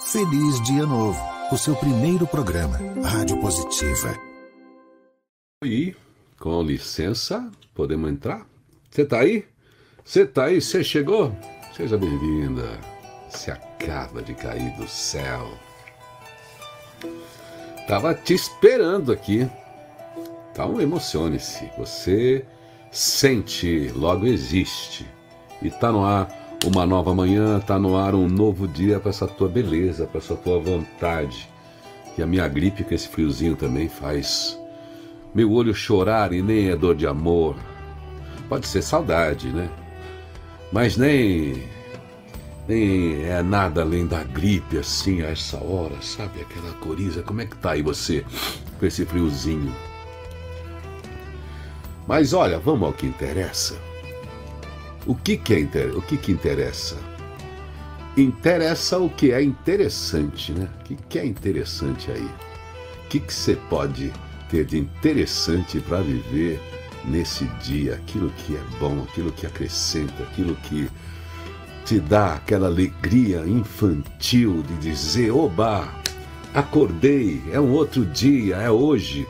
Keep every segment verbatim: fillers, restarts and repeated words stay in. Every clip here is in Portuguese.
Feliz Dia Novo, o seu primeiro programa, Rádio Positiva. E, com licença, podemos entrar? Você tá aí? Você tá aí? Você chegou? Seja bem-vinda. Você acaba de cair do céu. Tava te esperando aqui. Então emocione-se. Você sente, logo existe. E tá no ar uma nova manhã, tá no ar um novo dia para essa tua beleza, para essa tua vontade. E a minha gripe com esse friozinho também faz meu olho chorar, e nem é dor de amor. Pode ser saudade, né? Mas nem, nem é nada além da gripe assim a essa hora, sabe? Aquela coriza. Como é que tá aí você com esse friozinho? Mas olha, vamos ao que interessa. O que que, é inter... o que que interessa? Interessa o que é interessante, né? O que que é interessante aí? O que que você pode ter de interessante para viver nesse dia? Aquilo que é bom, aquilo que acrescenta, aquilo que te dá aquela alegria infantil de dizer: oba, acordei, é um outro dia, é hoje.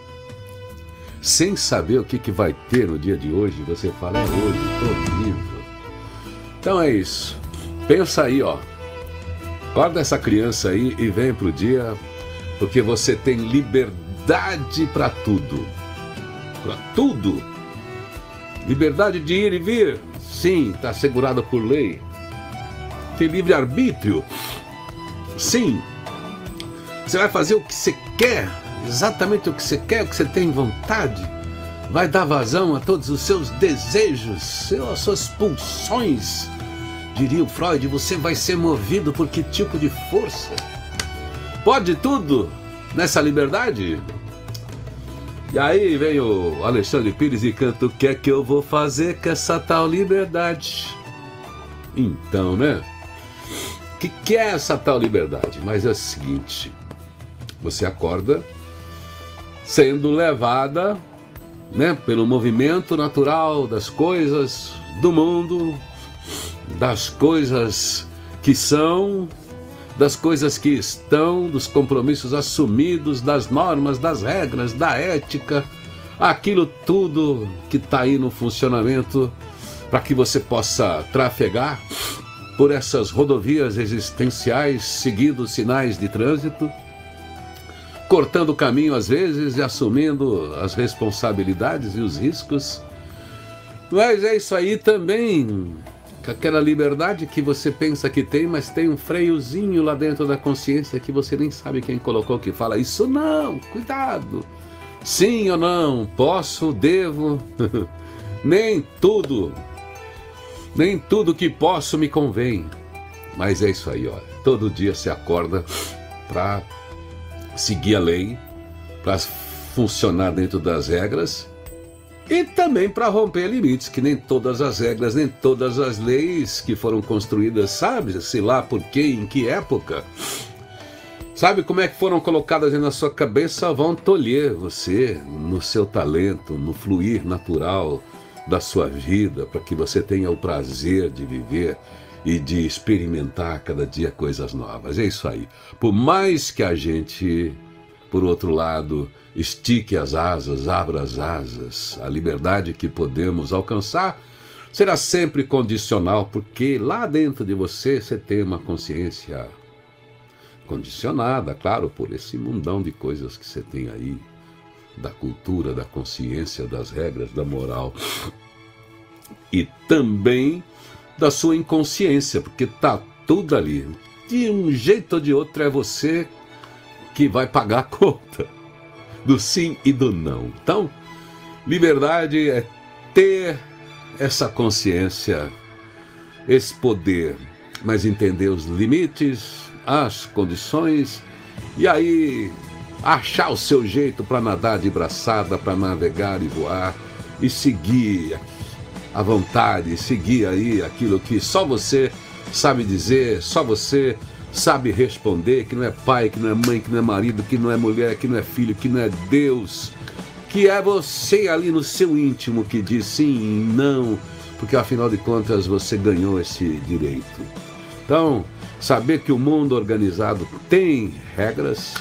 Sem saber o que, que vai ter no dia de hoje, você fala: é hoje, tô vivo. Então é isso. Pensa aí, ó. Acorda essa criança aí e vem pro dia, porque você tem liberdade para tudo. Para tudo. Liberdade de ir e vir. Sim, está assegurada por lei. Tem livre-arbítrio. Sim. Você vai fazer o que você quer. Exatamente o que você quer, o que você tem vontade. Vai dar vazão a todos os seus desejos, as suas pulsões. Diria o Freud, você vai ser movido por que tipo de força? Pode tudo nessa liberdade? E aí vem o Alexandre Pires e canta: o que é que eu vou fazer com essa tal liberdade? Então, né? O que, que é essa tal liberdade? Mas é o seguinte: você acorda sendo levada, né, pelo movimento natural das coisas do mundo, das coisas que são, das coisas que estão, dos compromissos assumidos, das normas, das regras, da ética, aquilo tudo que está aí no funcionamento para que você possa trafegar por essas rodovias existenciais, seguindo sinais de trânsito, cortando o caminho às vezes e assumindo as responsabilidades e os riscos. Mas é isso aí também, aquela liberdade que você pensa que tem, mas tem um freiozinho lá dentro da consciência que você nem sabe quem colocou, que fala: isso não, cuidado, sim ou não, posso, devo, nem tudo, nem tudo que posso me convém. Mas é isso aí, olha, todo dia você acorda para seguir a lei, para funcionar dentro das regras e também para romper limites, que nem todas as regras, nem todas as leis que foram construídas, sabe, sei lá por quê, em que época, sabe como é que foram colocadas na sua cabeça, vão tolher você no seu talento, no fluir natural da sua vida, para que você tenha o prazer de viver e de experimentar cada dia coisas novas. É isso aí. Por mais que a gente, por outro lado, estique as asas, abra as asas, a liberdade que podemos alcançar será sempre condicional, porque lá dentro de você você tem uma consciência condicionada, claro, por esse mundão de coisas que você tem aí, da cultura, da consciência, das regras, da moral, e também da sua inconsciência, porque tá tudo ali. De um jeito ou de outro é você que vai pagar a conta do sim e do não. Então, liberdade é ter essa consciência, esse poder, mas entender os limites, as condições, e aí achar o seu jeito para nadar de braçada, para navegar e voar, e seguir à vontade, seguir aí aquilo que só você sabe dizer, só você sabe responder, que não é pai, que não é mãe, que não é marido, que não é mulher, que não é filho, que não é Deus, que é você ali no seu íntimo que diz sim e não, porque afinal de contas você ganhou esse direito. Então, Saber que o mundo organizado tem regras,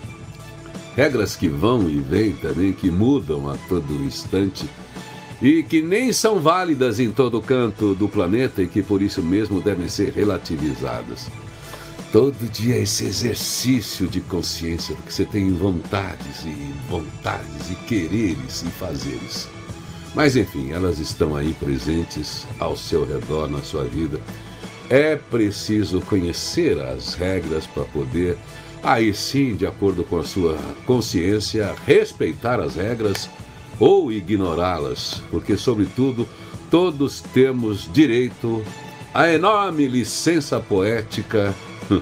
regras que vão e vêm também, que mudam a todo instante e que nem são válidas em todo canto do planeta e que por isso mesmo devem ser relativizadas. Todo dia esse exercício de consciência, porque você tem vontades e vontades e quereres e fazeres. Mas enfim, elas estão aí presentes ao seu redor, na sua vida. É preciso conhecer as regras para poder, aí sim, de acordo com a sua consciência, respeitar as regras ou ignorá-las, porque, sobretudo, todos temos direito à enorme licença poética.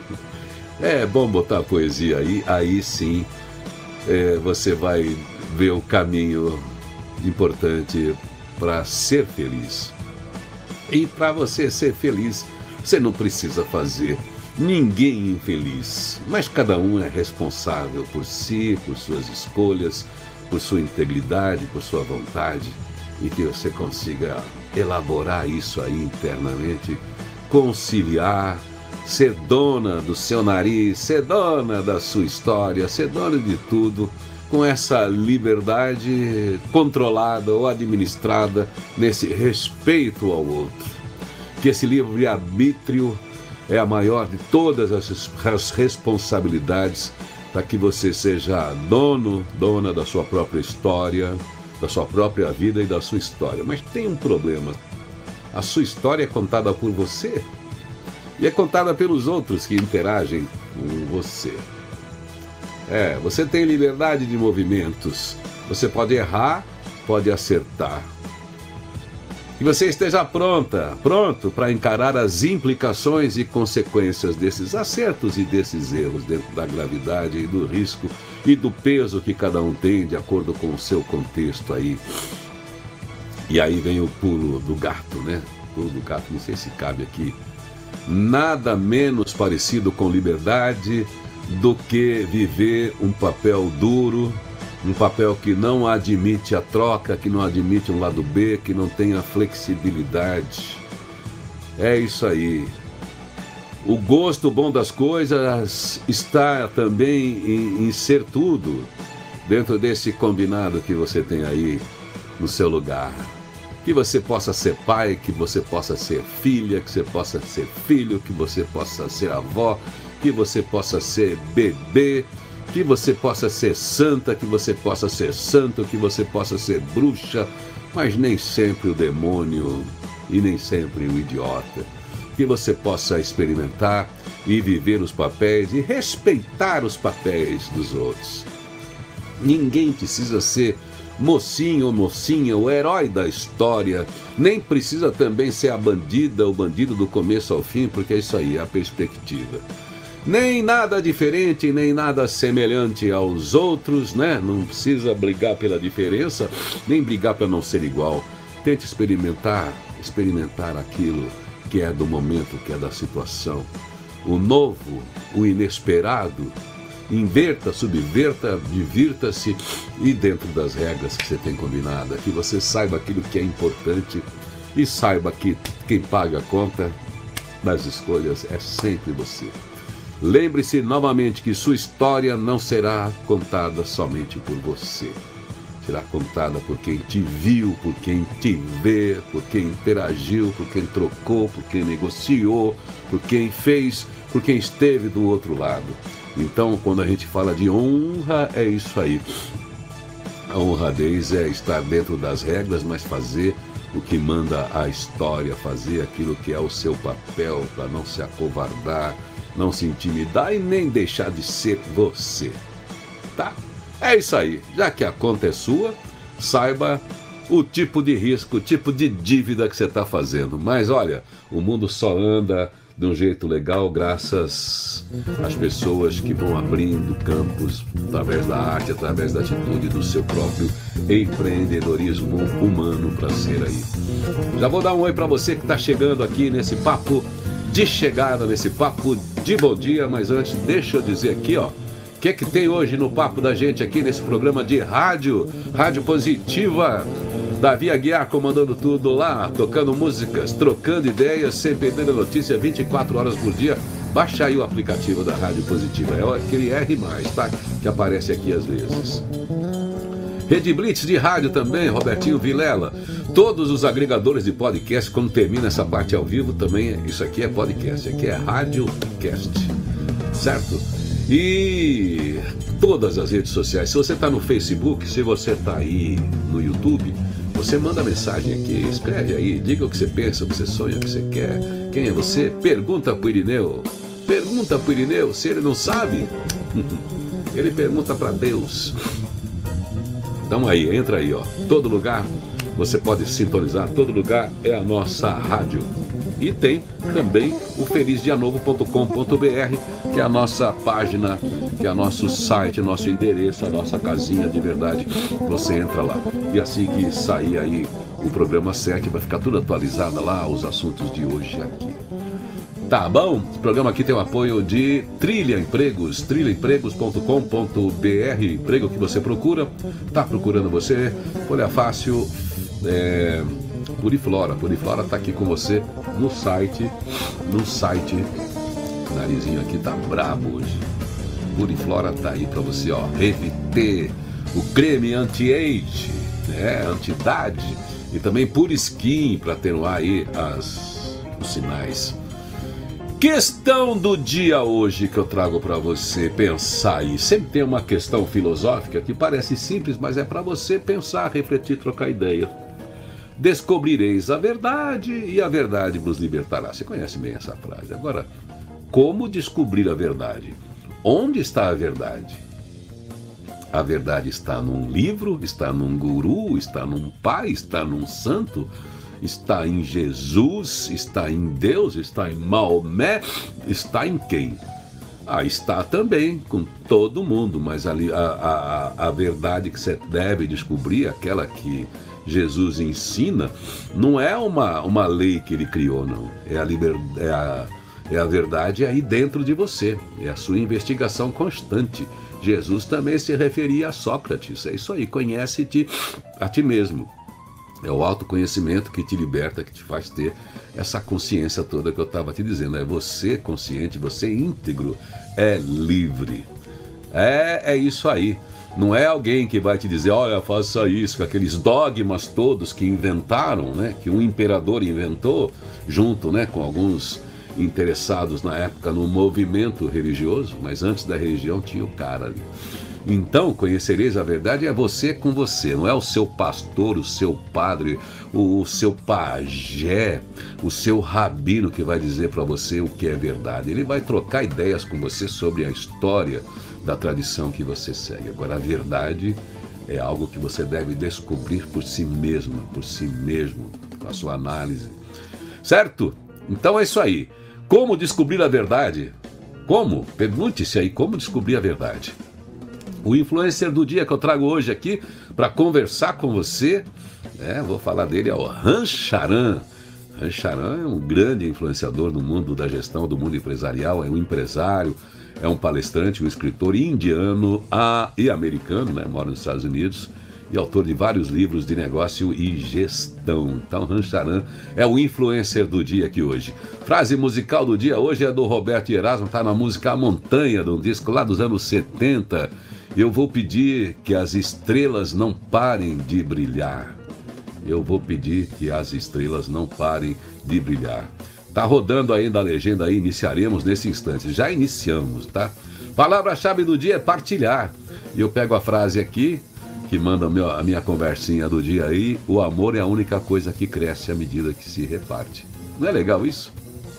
É bom botar a poesia aí, aí sim é, você vai ver o caminho importante para ser feliz. E para você ser feliz, você não precisa fazer ninguém infeliz, mas cada um é responsável por si, por suas escolhas, por sua integridade, por sua vontade, e que você consiga elaborar isso aí internamente, conciliar, ser dona do seu nariz, ser dona da sua história, ser dona de tudo, com essa liberdade controlada ou administrada nesse respeito ao outro. Que esse livre-arbítrio é a maior de todas as responsabilidades para que você seja dono, dona da sua própria história, da sua própria vida e da sua história. Mas tem um problema. A sua história é contada por você e é contada pelos outros que interagem com você. É, você tem liberdade de movimentos. Você pode errar, pode acertar. E você esteja pronta, pronto para encarar as implicações e consequências desses acertos e desses erros dentro da gravidade e do risco e do peso que cada um tem de acordo com o seu contexto aí. E aí vem o pulo do gato, né? O pulo do gato, não sei se cabe aqui. Nada menos parecido com liberdade do que viver um papel duro, um papel que não admite a troca, que não admite um lado B, que não tenha flexibilidade. É isso aí. O gosto bom das coisas está também em, em ser tudo, dentro desse combinado que você tem aí no seu lugar. Que você possa ser pai, que você possa ser filha, que você possa ser filho, que você possa ser avó, que você possa ser bebê, que você possa ser santa, que você possa ser santo, que você possa ser bruxa, mas nem sempre o demônio e nem sempre o idiota. Que você possa experimentar e viver os papéis e respeitar os papéis dos outros. Ninguém precisa ser mocinho ou mocinha, o herói da história, nem precisa também ser a bandida ou bandido do começo ao fim, porque é isso aí, é a perspectiva. Nem nada diferente, nem nada semelhante aos outros, né? Não precisa brigar pela diferença, nem brigar para não ser igual. Tente experimentar, experimentar aquilo que é do momento, que é da situação. O novo, o inesperado. Inverta, subverta, divirta-se e dentro das regras que você tem combinada, que você saiba aquilo que é importante e saiba que quem paga a conta das escolhas é sempre você. Lembre-se novamente que sua história não será contada somente por você. Será contada por quem te viu, por quem te vê, por quem interagiu, por quem trocou, por quem negociou, por quem fez, por quem esteve do outro lado. Então, quando a gente fala de honra, é isso aí. A honradez é estar dentro das regras, mas fazer o que manda a história, fazer aquilo que é o seu papel, para não se acovardar, não se intimidar e nem deixar de ser você. Tá? É isso aí. Já que a conta é sua, saiba o tipo de risco, o tipo de dívida que você está fazendo. Mas olha, o mundo só anda de um jeito legal graças às pessoas que vão abrindo campos através da arte, através da atitude do seu próprio empreendedorismo humano para ser aí. Já vou dar um oi para você que está chegando aqui nesse papo de chegada, nesse papo de bom dia, mas antes deixa eu dizer aqui, ó, o que é que tem hoje no papo da gente aqui nesse programa de rádio, Rádio Positiva. Davi Aguiar comandando tudo lá, tocando músicas, trocando ideias, sem perder a notícia, vinte e quatro horas por dia. Baixa aí o aplicativo da Rádio Positiva, é aquele R mais, tá? Que aparece aqui às vezes. Rede Blitz de rádio também, Robertinho Vilela. Todos os agregadores de podcast, quando termina essa parte ao vivo, também, isso aqui é podcast, aqui é RádioCast, certo? E todas as redes sociais, se você está no Facebook, se você está aí no YouTube, você manda mensagem aqui, escreve aí, diga o que você pensa, o que você sonha, o que você quer, quem é você, pergunta pro Irineu, pergunta pro Irineu, se ele não sabe, ele pergunta para Deus. Então aí, entra aí, ó. Todo lugar você pode sintonizar, todo lugar é a nossa rádio. E tem também o feliz dia novo ponto com ponto b r, que é a nossa página, que é o nosso site, nosso endereço, a nossa casinha de verdade. Você entra lá. E assim que sair aí o programa sete, vai ficar tudo atualizado lá, os assuntos de hoje aqui. Tá bom? O programa aqui tem o apoio de Trilha Empregos, trilha empregos ponto com ponto b r, emprego que você procura, tá procurando você, Folha Fácil, é, Puriflora, Puriflora tá aqui com você no site, no site, o narizinho aqui tá brabo hoje, Puriflora tá aí pra você, ó, Revite, o creme anti-age, né, anti-idade, e também Puriskin pra atenuar aí as, os sinais. Questão do dia hoje que eu trago para você pensar aí. Sempre tem uma questão filosófica que parece simples, mas é para você pensar, refletir, trocar ideia. Descobrireis a verdade e a verdade vos libertará. Você conhece bem essa frase. Agora, como descobrir a verdade? Onde está a verdade? A verdade está num livro, está num guru, está num pai, está num santo? Está em Jesus, está em Deus, está em Maomé, está em quem? Ah, está também com todo mundo, mas ali a, a, a verdade que você deve descobrir, aquela que Jesus ensina, não é uma, uma lei que ele criou, não. É a, liber, é, a, é a verdade aí dentro de você, é a sua investigação constante. Jesus também se referia a Sócrates, é isso aí, conhece-te a ti mesmo. É o autoconhecimento que te liberta, que te faz ter essa consciência toda que eu estava te dizendo. É você consciente, você íntegro, é livre. É, é isso aí. Não é alguém que vai te dizer, olha, faça isso, com aqueles dogmas todos que inventaram, né? Que um imperador inventou, junto, né, com alguns interessados na época no movimento religioso, mas antes da religião tinha o cara ali. Então, conhecereis a verdade é você com você, não é o seu pastor, o seu padre, o seu pajé, o seu rabino que vai dizer para você o que é verdade. Ele vai trocar ideias com você sobre a história da tradição que você segue. Agora, a verdade é algo que você deve descobrir por si mesmo, por si mesmo, com a sua análise. Certo? Então é isso aí. Como descobrir a verdade? Como? Pergunte-se aí, como descobrir a verdade? O influencer do dia que eu trago hoje aqui para conversar com você, é, vou falar dele, é o Rancharan. Rancharan é um grande influenciador no mundo da gestão, do mundo empresarial, é um empresário, é um palestrante, um escritor indiano a, e americano, né, mora nos Estados Unidos, e autor de vários livros de negócio e gestão. Então, Rancharan é o influencer do dia aqui hoje. Frase musical do dia hoje é do Roberto Erasmo, está na música A Montanha, de um disco lá dos anos setenta. Eu vou pedir que as estrelas não parem de brilhar. Eu vou pedir que as estrelas não parem de brilhar. Tá rodando ainda a legenda aí, iniciaremos nesse instante. Já iniciamos, tá? Palavra-chave do dia é partilhar. E eu pego a frase aqui, que manda a minha conversinha do dia aí. O amor é a única coisa que cresce à medida que se reparte. Não é legal isso?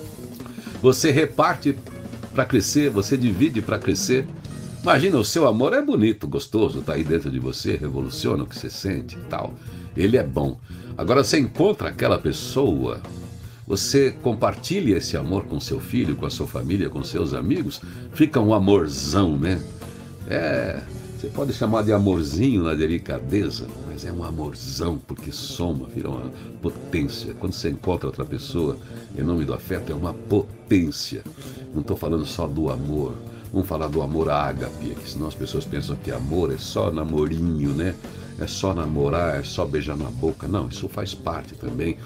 Você reparte para crescer, você divide para crescer. Imagina, o seu amor é bonito, gostoso, tá aí dentro de você, revoluciona o que você sente e tal. Ele é bom. Agora você encontra aquela pessoa, você compartilha esse amor com seu filho, com a sua família, com seus amigos, fica um amorzão, né? É, você pode chamar de amorzinho na delicadeza, mas é um amorzão, porque soma, vira uma potência. Quando você encontra outra pessoa, em nome do afeto, é uma potência. Não estou falando só do amor. Vamos falar do amor ágape, que senão as pessoas pensam que amor é só namorinho, né? É só namorar, é só beijar na boca. Não, isso faz parte também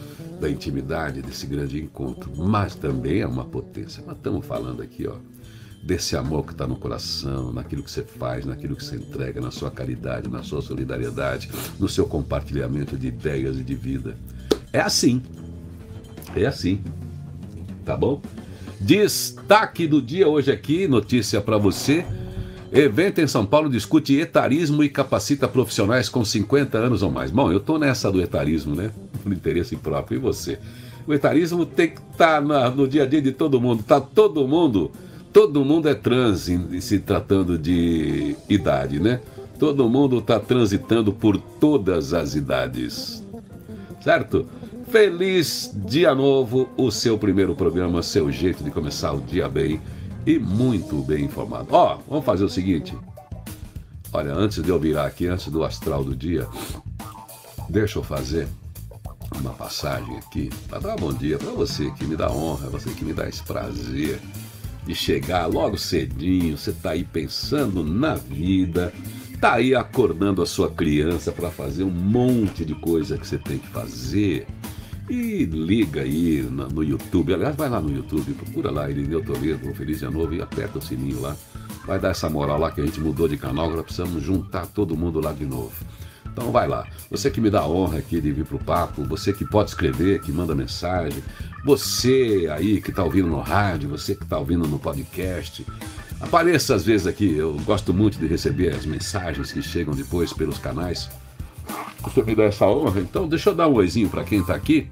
da intimidade, desse grande encontro, mas também é uma potência. Nós estamos falando aqui, ó, desse amor que está no coração, naquilo que você faz, naquilo que você entrega, na sua caridade, na sua solidariedade, no seu compartilhamento de ideias e de vida. É assim, é assim, tá bom? Destaque do dia hoje aqui, notícia para você. Evento em São Paulo discute etarismo e capacita profissionais com cinquenta anos ou mais. Bom, eu tô nessa do etarismo, né? Por interesse próprio. E você? O etarismo tem que estar tá no dia a dia de todo mundo. Tá todo mundo, todo mundo é trans em, se tratando de idade, né? Todo mundo está transitando por todas as idades. Certo? Feliz dia novo, o seu primeiro programa, seu jeito de começar o dia bem. E muito bem informado. Ó, oh, vamos fazer o seguinte. Olha, antes de eu virar aqui, antes do astral do dia, deixa eu fazer uma passagem aqui para dar bom dia para você que me dá honra, você que me dá esse prazer de chegar logo cedinho. Você tá aí pensando na vida, tá aí acordando a sua criança para fazer um monte de coisa que você tem que fazer. E liga aí no, no YouTube, aliás, vai lá no YouTube, procura lá Irineu Toledo, Feliz Dia Novo, e aperta o sininho lá. Vai dar essa moral lá que a gente mudou de canal, agora precisamos juntar todo mundo lá de novo. Então vai lá, você que me dá a honra aqui de vir pro papo, você que pode escrever, que manda mensagem, você aí que tá ouvindo no rádio, você que tá ouvindo no podcast, apareça às vezes aqui. Eu gosto muito de receber as mensagens que chegam depois pelos canais. Você me dá essa honra, então deixa eu dar um oizinho para quem tá aqui.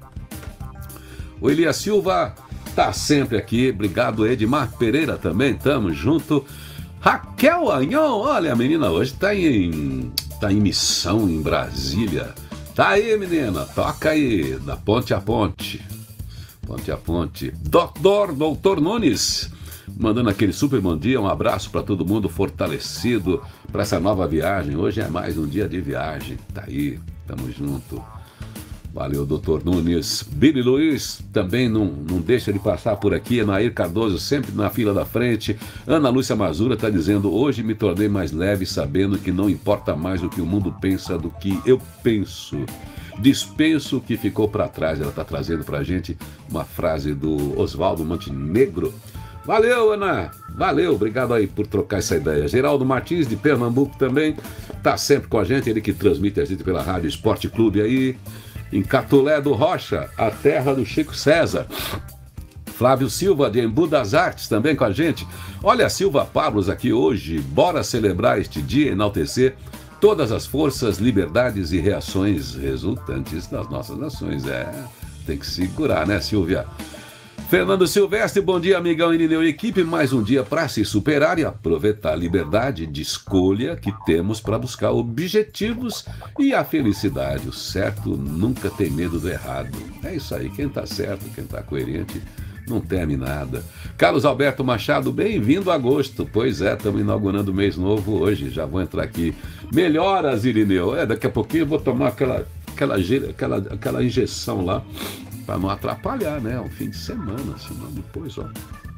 O Elias Silva tá sempre aqui, obrigado. Edmar Pereira também, tamo junto. Raquel Anhon, olha, a menina hoje tá em, tá em missão em Brasília. Tá aí, menina, toca aí, da ponte a ponte. Ponte a ponte. Doutor, doutor Nunes, mandando aquele super bom dia, um abraço para todo mundo fortalecido para essa nova viagem. Hoje é mais um dia de viagem, tá aí, tamo junto. Valeu, doutor Nunes. Billy Luiz também não, não deixa de passar por aqui. Nair Cardoso sempre na fila da frente. Ana Lúcia Mazura está dizendo: hoje me tornei mais leve sabendo que não importa mais o que o mundo pensa do que eu penso. Dispenso o que ficou para trás. Ela está trazendo para a gente uma frase do Oswaldo Montenegro. Valeu, Ana. Valeu, obrigado aí por trocar essa ideia. Geraldo Martins, de Pernambuco, também está sempre com a gente. Ele que transmite a gente pela Rádio Esporte Clube aí em Catulé do Rocha, a terra do Chico César. Flávio Silva, de Embu das Artes, também com a gente. Olha, Silva Pablos aqui hoje. Bora celebrar este dia e enaltecer todas as forças, liberdades e reações resultantes das nossas nações. É, tem que segurar, né, Silvia? Fernando Silvestre, bom dia, amigão Irineu e equipe. Mais um dia para se superar e aproveitar a liberdade de escolha que temos para buscar objetivos e a felicidade. O certo nunca tem medo do errado. É isso aí, quem tá certo, quem tá coerente, não teme nada. Carlos Alberto Machado, bem-vindo a agosto. Pois é, estamos inaugurando o mês novo hoje. Já vou entrar aqui. Melhoras, Irineu. É, daqui a pouquinho eu vou tomar aquela, aquela, aquela, aquela injeção lá, para não atrapalhar, né? O fim de semana, senão depois, ó.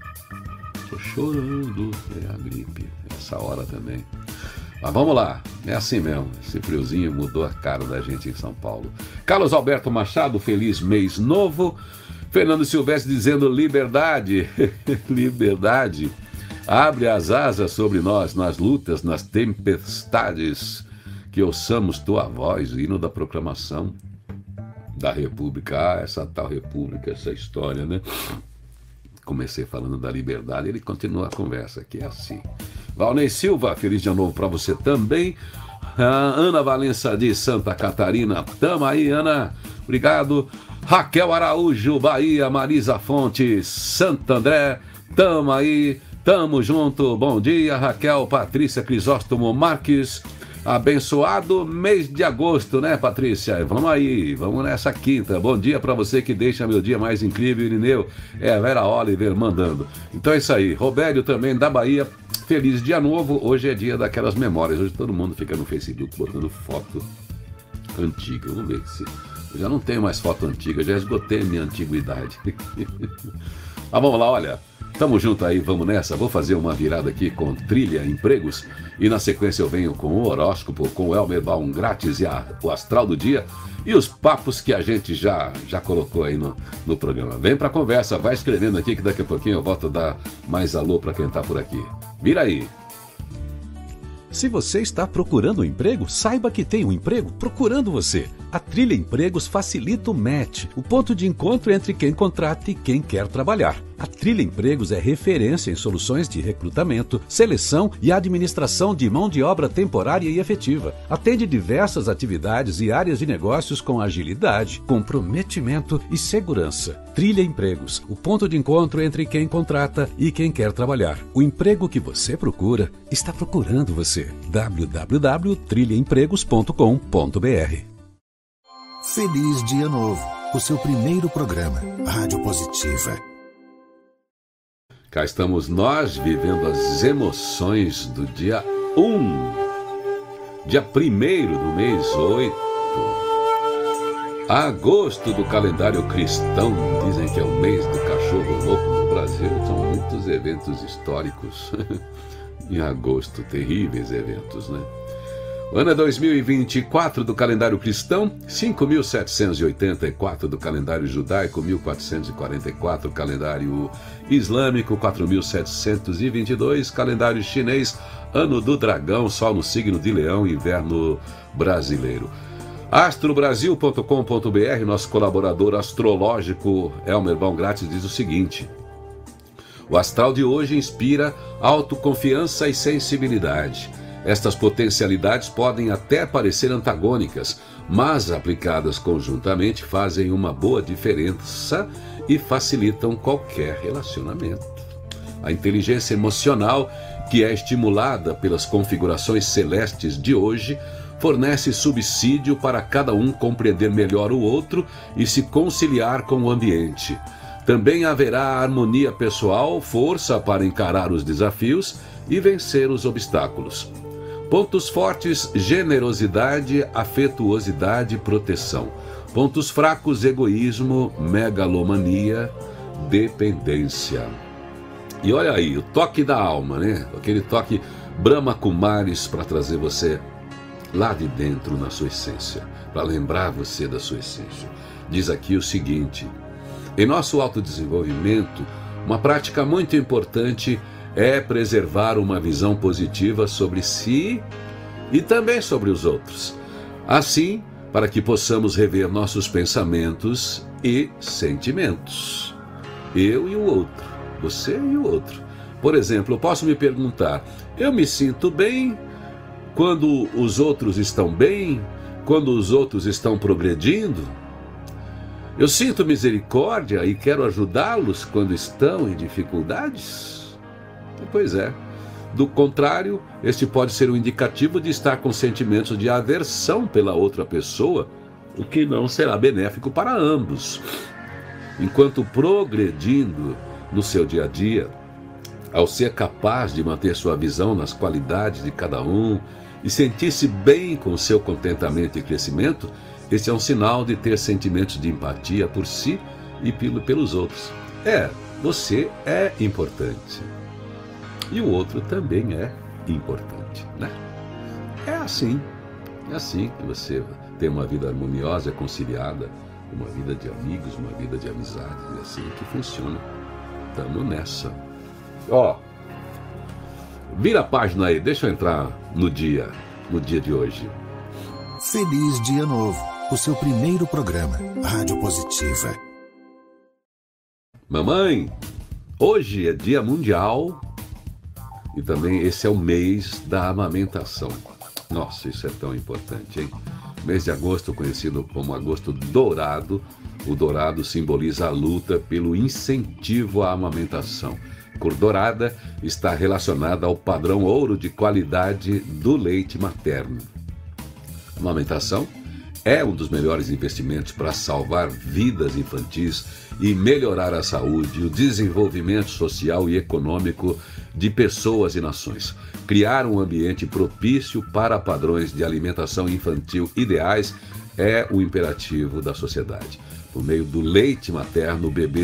Tô chorando. É a gripe. Essa hora também. Mas vamos lá. É assim mesmo. Esse friozinho mudou a cara da gente em São Paulo. Carlos Alberto Machado, feliz mês novo. Fernando Silvestre dizendo liberdade. Liberdade. Abre as asas sobre nós, nas lutas, nas tempestades. Que ouçamos tua voz, hino da proclamação da República. Ah, essa tal República, essa história, né? Comecei falando da liberdade, ele continua a conversa aqui, é assim. Valnei Silva, feliz dia novo para você também. Ah, Ana Valença de Santa Catarina, tamo aí, Ana, obrigado. Raquel Araújo, Bahia, Marisa Fontes, Santo André, tamo aí, tamo junto. Bom dia, Raquel. Patrícia Crisóstomo Marques, abençoado mês de agosto, né, Patrícia? Vamos aí, vamos nessa quinta. Bom dia para você que deixa meu dia mais incrível, Irineu. É a Vera Oliver mandando. Então é isso aí. Robério também da Bahia, feliz dia novo. Hoje é dia daquelas memórias. Hoje todo mundo fica no Facebook botando foto antiga. Vamos ver se... Eu já não tenho mais foto antiga, já esgotei minha antiguidade. Mas vamos lá, olha. Tamo junto aí, vamos nessa. Vou fazer uma virada aqui com Trilha Empregos e na sequência eu venho com o horóscopo, com o Elmer Baum grátis e a, o astral do dia e os papos que a gente já, já colocou aí no, no programa. Vem pra conversa, vai escrevendo aqui que daqui a pouquinho eu volto a dar mais alô pra quem tá por aqui. Vira aí. Se você está procurando um emprego, saiba que tem um emprego procurando você. A Trilha Empregos facilita o match, o ponto de encontro entre quem contrata e quem quer trabalhar. A Trilha Empregos é referência em soluções de recrutamento, seleção e administração de mão de obra temporária e efetiva. Atende diversas atividades e áreas de negócios com agilidade, comprometimento e segurança. Trilha Empregos, o ponto de encontro entre quem contrata e quem quer trabalhar. O emprego que você procura está procurando você. w w w ponto trilha empregos ponto com ponto b r. Feliz Dia Novo, o seu primeiro programa, Rádio Positiva. Cá estamos nós vivendo as emoções do dia um, dia primeiro do mês oito, agosto do calendário cristão. Dizem que é o mês do cachorro louco no Brasil. São muitos eventos históricos em agosto, terríveis eventos, né? O ano é dois mil e vinte e quatro do calendário cristão, cinco mil setecentos e oitenta e quatro do calendário judaico, mil quatrocentos e quarenta e quatro calendário islâmico, quatro mil setecentos e vinte e dois calendário chinês, ano do dragão, sol no signo de leão, inverno brasileiro. astro brasil ponto com ponto b r, nosso colaborador astrológico Elmer Baum grátis diz o seguinte: o astral de hoje inspira autoconfiança e sensibilidade. Estas potencialidades podem até parecer antagônicas, mas aplicadas conjuntamente fazem uma boa diferença e facilitam qualquer relacionamento. A inteligência emocional, que é estimulada pelas configurações celestes de hoje, fornece subsídio para cada um compreender melhor o outro e se conciliar com o ambiente. Também haverá harmonia pessoal, força para encarar os desafios e vencer os obstáculos. Pontos fortes: generosidade, afetuosidade e proteção. Pontos fracos: egoísmo, megalomania, dependência. E olha aí, o toque da alma, né? Aquele toque Brahma Kumaris para trazer você lá de dentro na sua essência, para lembrar você da sua essência. Diz aqui o seguinte: em nosso autodesenvolvimento, uma prática muito importante é preservar uma visão positiva sobre si e também sobre os outros. Assim, para que possamos rever nossos pensamentos e sentimentos. Eu e o outro, você e o outro. Por exemplo, eu posso me perguntar: eu me sinto bem quando os outros estão bem? Quando os outros estão progredindo? Eu sinto misericórdia e quero ajudá-los quando estão em dificuldades? Pois é. Do contrário, este pode ser um indicativo de estar com sentimentos de aversão pela outra pessoa, o que não será benéfico para ambos. Enquanto progredindo no seu dia a dia, ao ser capaz de manter sua visão nas qualidades de cada um e sentir-se bem com seu contentamento e crescimento, este é um sinal de ter sentimentos de empatia por si e pelos outros. É, você é importante. E o outro também é importante, né? É assim, é assim que você tem uma vida harmoniosa, conciliada, uma vida de amigos, uma vida de amizade, é assim que funciona. Estamos nessa. Ó, vira a página aí, deixa eu entrar no dia, no dia de hoje. Feliz Dia Novo, o seu primeiro programa, Rádio Positiva. Mamãe, hoje é Dia Mundial e também esse é o mês da amamentação. Nossa, isso é tão importante, hein? Mês de agosto, conhecido como agosto dourado, o dourado simboliza a luta pelo incentivo à amamentação. Cor dourada está relacionada ao padrão ouro de qualidade do leite materno. A amamentação é um dos melhores investimentos para salvar vidas infantis e melhorar a saúde, o desenvolvimento social e econômico de pessoas e nações. Criar um ambiente propício para padrões de alimentação infantil ideais é o imperativo da sociedade. Por meio do leite materno, o bebê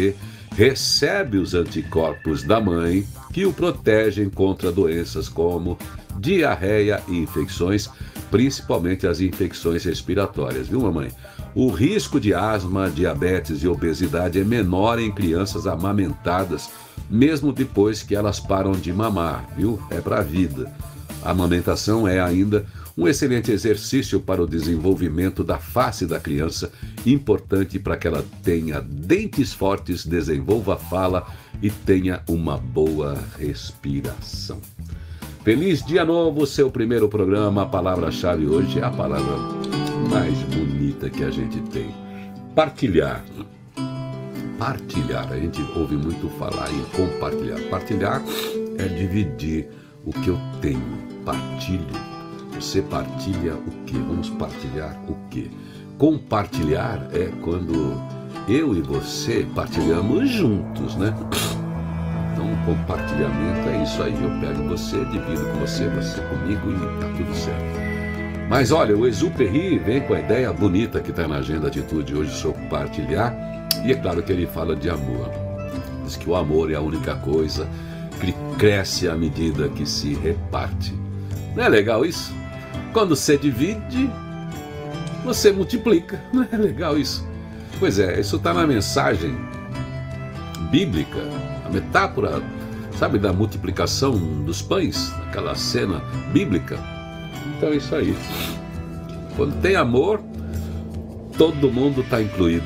recebe os anticorpos da mãe que o protegem contra doenças como diarreia e infecções, principalmente as infecções respiratórias, viu, mamãe? O risco de asma, diabetes e obesidade é menor em crianças amamentadas, mesmo depois que elas param de mamar, viu? É para a vida. A amamentação é ainda um excelente exercício para o desenvolvimento da face da criança, importante para que ela tenha dentes fortes, desenvolva a fala e tenha uma boa respiração. Feliz dia novo, seu primeiro programa. A palavra-chave hoje é a palavra mais bonita que a gente tem: partilhar. Partilhar, a gente ouve muito falar em compartilhar. Partilhar é dividir o que eu tenho. Partilho. Você partilha o quê? Vamos partilhar o quê? Compartilhar é quando eu e você partilhamos juntos, né? Então, compartilhamento é isso aí. Eu pego você, divido com você, você comigo e tá tudo certo. Mas olha, o Exupéry vem com a ideia bonita que está na Agenda Atitude hoje sobre partilhar. E é claro que ele fala de amor. Diz que o amor é a única coisa que cresce à medida que se reparte. Não é legal isso? Quando você divide, você multiplica. Não é legal isso? Pois é, isso está na mensagem bíblica, a metáfora, sabe, da multiplicação dos pães, aquela cena bíblica. Então é isso aí. Quando tem amor, todo mundo está incluído.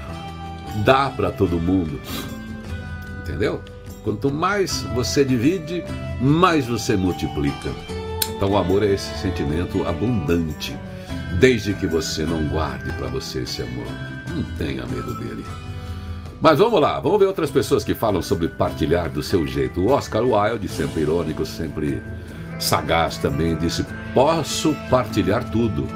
Dá para todo mundo. Entendeu? Quanto mais você divide, mais você multiplica. Então o amor é esse sentimento abundante, desde que você não guarde para você esse amor. Não tenha medo dele. Mas vamos lá, vamos ver outras pessoas que falam sobre partilhar do seu jeito. O Oscar Wilde, sempre irônico, sempre sagaz também, disse: posso partilhar tudo,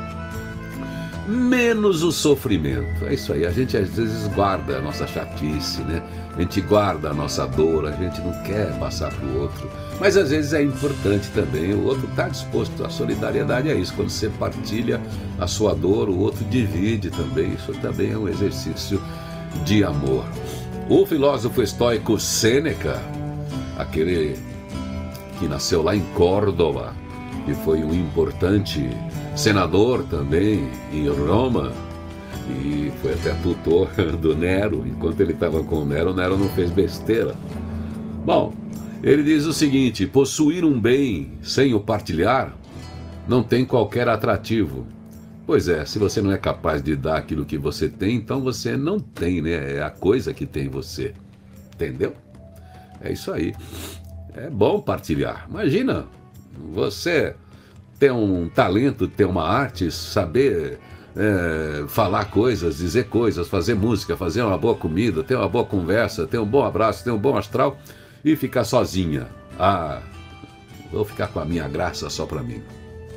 menos o sofrimento. É isso aí, a gente às vezes guarda a nossa chatice, né? A gente guarda a nossa dor, a gente não quer passar para o outro. Mas às vezes é importante também, o outro está disposto. A solidariedade é isso, quando você partilha a sua dor, o outro divide também. Isso também é um exercício de amor. O filósofo estoico Sêneca, aquele que nasceu lá em Córdoba, que foi um importante senador também em Roma, e foi até tutor do Nero. Enquanto ele estava com o Nero, o Nero não fez besteira. Bom, ele diz o seguinte: possuir um bem sem o partilhar não tem qualquer atrativo. Pois é, se você não é capaz de dar aquilo que você tem, então você não tem, né? É a coisa que tem em você. Entendeu? É isso aí. É bom partilhar. Imagina, você ter um talento, ter uma arte, saber é, falar coisas, dizer coisas, fazer música, fazer uma boa comida, ter uma boa conversa, ter um bom abraço, ter um bom astral e ficar sozinha. Ah, vou ficar com a minha graça só para mim.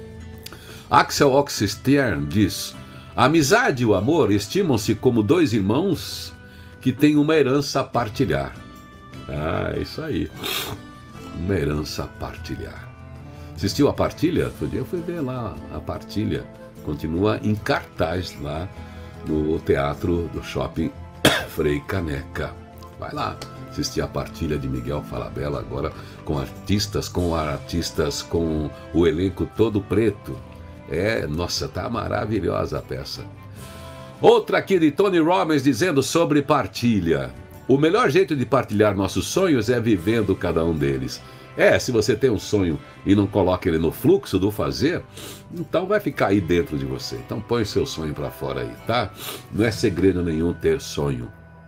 Axel Oxenstern diz: a amizade e o amor estimam-se como dois irmãos que têm uma herança a partilhar. Ah, isso aí. Uma herança a partilhar. Assistiu a Partilha? Outro dia eu fui ver lá a Partilha. Continua em cartaz lá no teatro do Shopping Frei Caneca. Vai lá assistir a Partilha de Miguel Falabella, agora com artistas, com artistas, com o elenco todo preto. É, nossa, tá maravilhosa a peça. Outra aqui de Tony Robbins dizendo sobre partilha: o melhor jeito de partilhar nossos sonhos é vivendo cada um deles. É, se você tem um sonho e não coloca ele no fluxo do fazer, então vai ficar aí dentro de você. Então põe o seu sonho para fora aí, tá? Não é segredo nenhum ter sonho.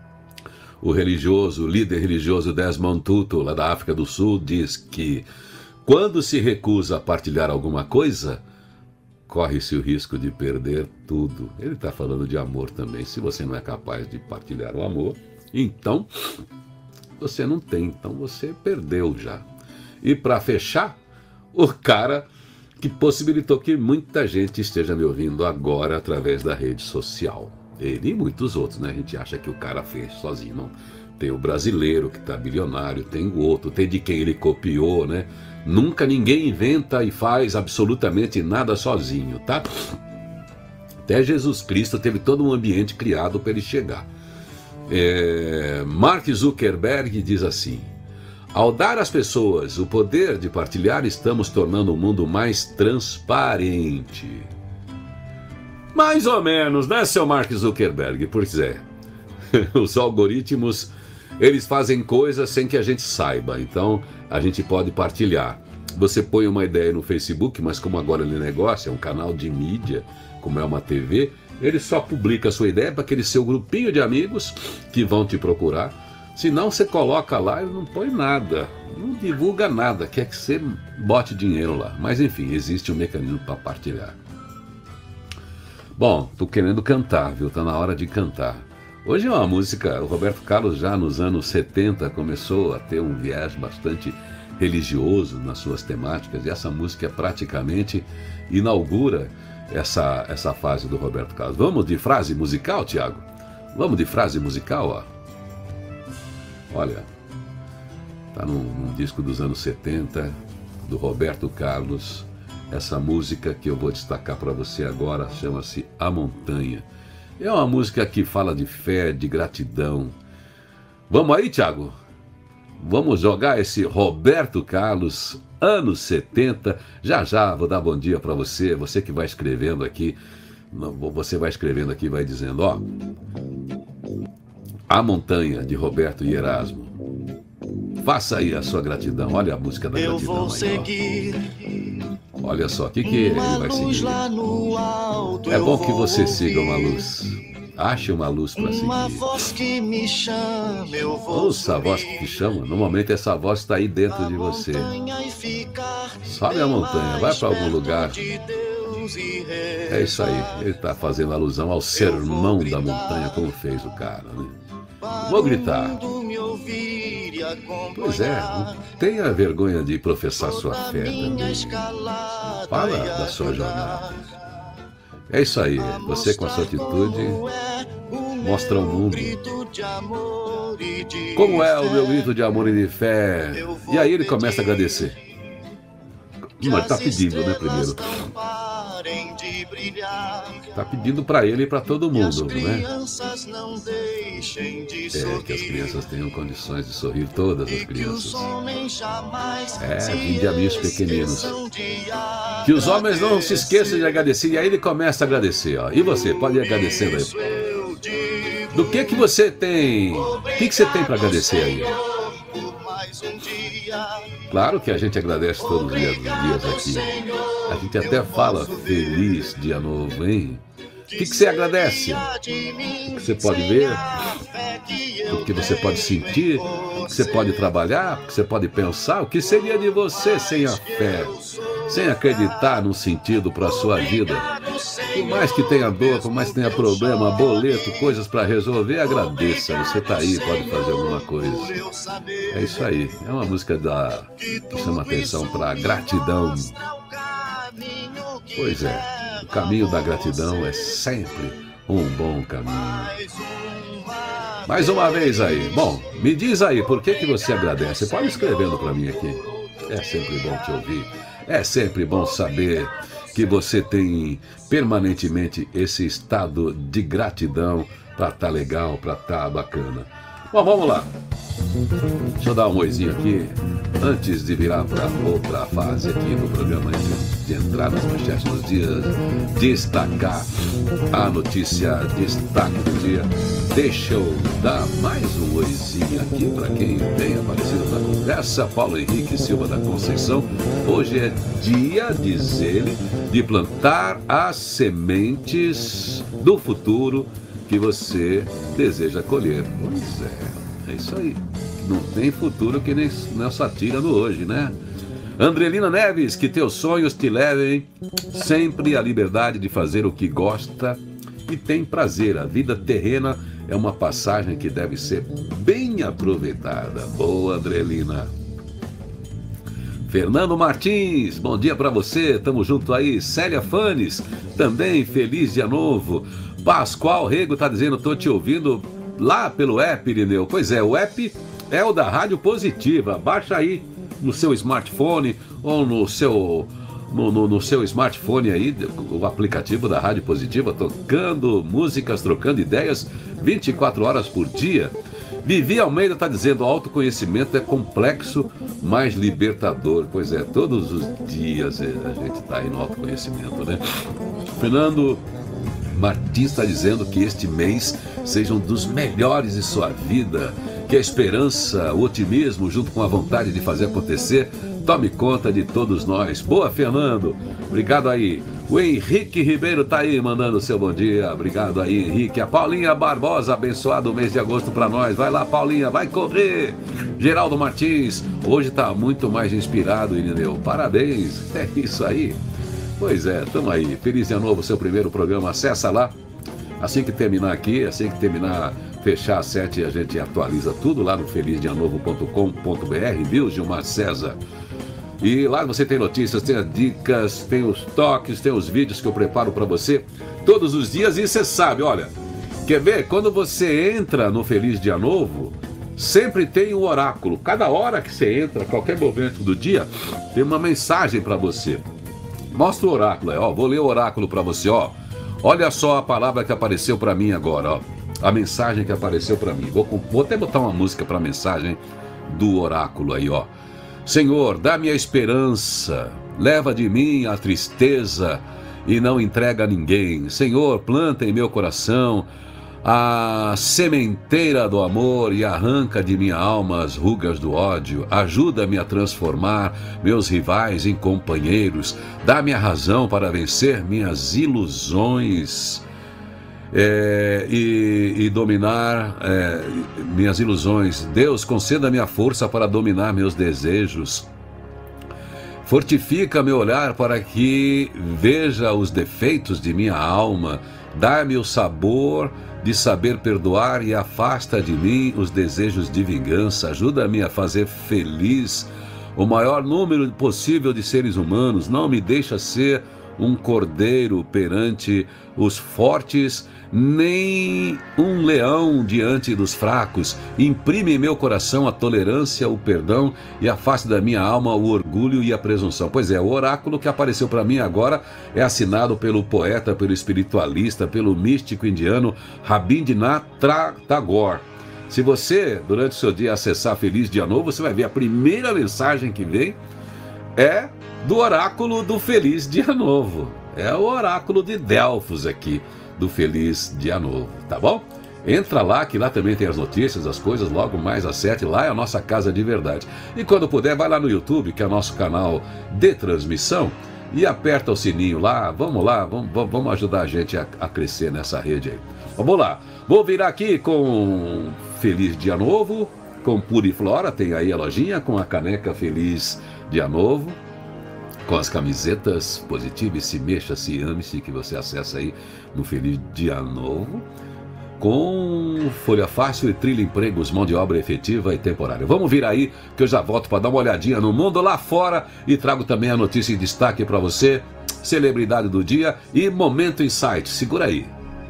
O religioso, o líder religioso Desmond Tutu, lá da África do Sul, diz que quando se recusa a partilhar alguma coisa, corre-se o risco de perder tudo. Ele está falando de amor também. Se você não é capaz de partilhar o amor, então você não tem, então você perdeu já. E para fechar, o cara que possibilitou que muita gente esteja me ouvindo agora através da rede social. Ele e muitos outros, né? A gente acha que o cara fez sozinho, não. Tem o brasileiro que está bilionário, tem o outro, tem de quem ele copiou, né? Nunca ninguém inventa e faz absolutamente nada sozinho, tá? Até Jesus Cristo teve todo um ambiente criado para ele chegar. É, Mark Zuckerberg diz assim: ao dar às pessoas o poder de partilhar, estamos tornando o mundo mais transparente. Mais ou menos, né, seu Mark Zuckerberg? Pois é. Os algoritmos, eles fazem coisas sem que a gente saiba. Então, a gente pode partilhar. Você põe uma ideia no Facebook, mas como agora ele negócio, é um canal de mídia, como é uma T V, ele só publica a sua ideia para aquele seu grupinho de amigos que vão te procurar. Se não, você coloca lá e não põe nada, não divulga nada, quer que você bote dinheiro lá. Mas enfim, existe um mecanismo para partilhar. Bom, tô querendo cantar, viu? Tá na hora de cantar. Hoje é uma música, o Roberto Carlos já nos anos setenta começou a ter um viés bastante religioso nas suas temáticas, e essa música praticamente inaugura essa, essa fase do Roberto Carlos. Vamos de frase musical, Tiago? Vamos de frase musical, ó. Olha, tá num, num disco dos anos setenta, do Roberto Carlos. Essa música que eu vou destacar para você agora chama-se A Montanha. É uma música que fala de fé, de gratidão. Vamos aí, Tiago? Vamos jogar esse Roberto Carlos, anos setenta. Já já vou dar bom dia para você, você que vai escrevendo aqui. Você vai escrevendo aqui, vai dizendo, ó. A Montanha, de Roberto e Erasmo. Faça aí a sua gratidão. Olha a música da gratidão. Eu vou seguir. Olha só, o que, que ele vai seguir? É bom que você siga uma luz. Ache uma luz para seguir. Uma voz que me chama, eu vou. Ouça a voz que te chama. Normalmente essa voz está aí dentro de você. Sobe a montanha, vai para algum lugar. É isso aí. Ele está fazendo alusão ao sermão da montanha, como fez o cara, né? Vou gritar. Pois é, não tenha vergonha de professar sua fé também. Fala da sua jornada. É isso aí, você com a sua atitude mostra ao mundo como é o meu grito de amor e de fé. E aí ele começa a agradecer. Mas tá pedindo, né, primeiro? Tá pedindo para ele e para todo mundo, né? É, que as crianças tenham condições de sorrir, todas as crianças. É, vinde a mim os pequeninos. Que os homens não se esqueçam de agradecer. E aí ele começa a agradecer, ó. E você, pode ir agradecendo aí. Do que que você tem? O que que você tem para agradecer aí? Claro que a gente agradece todos os dias, dias aqui. A gente até fala feliz dia novo, hein? O que, que você agradece? O que você pode ver? O que você pode sentir? O que você pode trabalhar? O que você pode pensar? O que seria de você sem a fé? Sem acreditar num sentido para a sua vida? Por mais que tenha dor, por mais que tenha problema, boleto, coisas para resolver, agradeça. Você está aí, pode fazer alguma coisa. É isso aí. É uma música da, que chama atenção para a gratidão. Pois é, o caminho da gratidão é sempre um bom caminho. Mais uma vez aí. Bom, me diz aí, por que que você agradece? Pode escrevendo para mim aqui. É sempre bom te ouvir. É sempre bom saber que você tem permanentemente esse estado de gratidão para estar legal, para estar bacana. Bom, vamos lá. Deixa eu dar um oizinho aqui, antes de virar para outra fase aqui no programa, de, de entrar nas manchetes dos dias, destacar a notícia, destaque do dia. Deixa eu dar mais um oizinho aqui para quem tem aparecido na conversa. Paulo Henrique Silva da Conceição. Hoje é dia, diz ele, de plantar as sementes do futuro que você deseja colher. Pois é, é isso aí. Não tem futuro que nem nessa tira no hoje, né? Andrelina Neves, que teus sonhos te levem sempre à liberdade de fazer o que gosta e tem prazer. A vida terrena é uma passagem que deve ser bem aproveitada. Boa, Andrelina. Fernando Martins, bom dia pra você, tamo junto aí. Célia Fanes, também feliz dia novo. Pascoal Rego tá dizendo, tô te ouvindo lá pelo app, Irineu. Pois é, o app é o da Rádio Positiva. Baixa aí no seu smartphone ou no seu no, no, no seu smartphone aí, o aplicativo da Rádio Positiva, tocando músicas, trocando ideias, vinte e quatro horas por dia. Vivi Almeida está dizendo, autoconhecimento é complexo, mas libertador. Pois é, todos os dias a gente está aí no autoconhecimento, né? Fernando Martins está dizendo que este mês seja um dos melhores de sua vida, que a esperança, o otimismo, junto com a vontade de fazer acontecer, tome conta de todos nós. Boa, Fernando. Obrigado aí. O Henrique Ribeiro tá aí mandando seu bom dia. Obrigado aí, Henrique. A Paulinha Barbosa, abençoado o mês de agosto para nós. Vai lá, Paulinha, vai correr. Geraldo Martins, hoje tá muito mais inspirado, Irineu. Parabéns. É isso aí. Pois é, tamo aí. Feliz Dia Novo, seu primeiro programa. Acessa lá. Assim que terminar aqui, assim que terminar, fechar às sete, a gente atualiza tudo lá no feliz dia novo ponto com ponto b r, viu, Gilmar César? E lá você tem notícias, tem as dicas, tem os toques, tem os vídeos que eu preparo para você todos os dias. E você sabe, olha, quer ver? Quando você entra no Feliz Dia Novo, sempre tem um oráculo. Cada hora que você entra, qualquer momento do dia, tem uma mensagem para você. Mostra o oráculo aí, ó. Vou ler o oráculo para você, ó. Olha só a palavra que apareceu para mim agora, ó. A mensagem que apareceu para mim. Vou, vou até botar uma música para a mensagem do oráculo aí, ó. Senhor, dá-me a esperança, leva de mim a tristeza e não entrega a ninguém. Senhor, planta em meu coração a sementeira do amor e arranca de minha alma as rugas do ódio. Ajuda-me a transformar meus rivais em companheiros. Dá-me a razão para vencer minhas ilusões. É, e, e dominar é, minhas ilusões. Deus, conceda-me a força para dominar meus desejos. Fortifica meu olhar para que veja os defeitos de minha alma. Dá-me o sabor de saber perdoar e afasta de mim os desejos de vingança. Ajuda-me a fazer feliz o maior número possível de seres humanos. Não me deixa ser um cordeiro perante os fortes, nem um leão diante dos fracos. Imprime em meu coração a tolerância, o perdão e afaste da minha alma o orgulho e a presunção. Pois é, o oráculo que apareceu para mim agora é assinado pelo poeta, pelo espiritualista, pelo místico indiano Rabindranath Tagore. Se você, durante o seu dia, acessar Feliz Dia Novo, você vai ver a primeira mensagem que vem é do oráculo do Feliz Dia Novo. É o oráculo de Delfos aqui, do Feliz Dia Novo, tá bom? Entra lá, que lá também tem as notícias, as coisas, logo mais às sete, lá é a nossa casa de verdade. E quando puder, vai lá no YouTube, que é o nosso canal de transmissão, e aperta o sininho lá, vamos lá, vamos, vamos ajudar a gente a, a crescer nessa rede aí. Vamos lá, vou virar aqui com Feliz Dia Novo, com Puriflora, tem aí a lojinha, com a caneca Feliz Dia Novo, com as camisetas Positive, Se Mexa, Se Ame-se, que você acessa aí no Feliz Dia Novo, com Folha Fácil e Trilha Empregos, mão de obra efetiva e temporária. Vamos vir aí, que eu já volto para dar uma olhadinha no mundo lá fora e trago também a notícia em destaque para você, celebridade do dia e Momento Insight. Segura aí.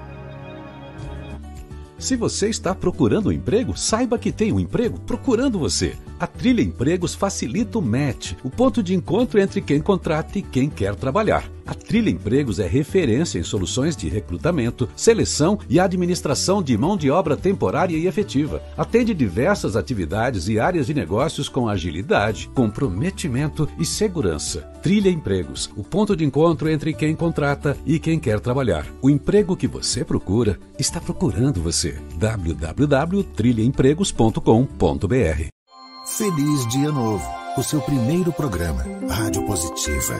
Se você está procurando um emprego, saiba que tem um emprego procurando você. A Trilha Empregos facilita o match, o ponto de encontro entre quem contrata e quem quer trabalhar. A Trilha Empregos é referência em soluções de recrutamento, seleção e administração de mão de obra temporária e efetiva. Atende diversas atividades e áreas de negócios com agilidade, comprometimento e segurança. Trilha Empregos, o ponto de encontro entre quem contrata e quem quer trabalhar. O emprego que você procura está procurando você. w w w ponto trilha empregos ponto com ponto b r. Feliz Dia Novo, o seu primeiro programa, Rádio Positiva.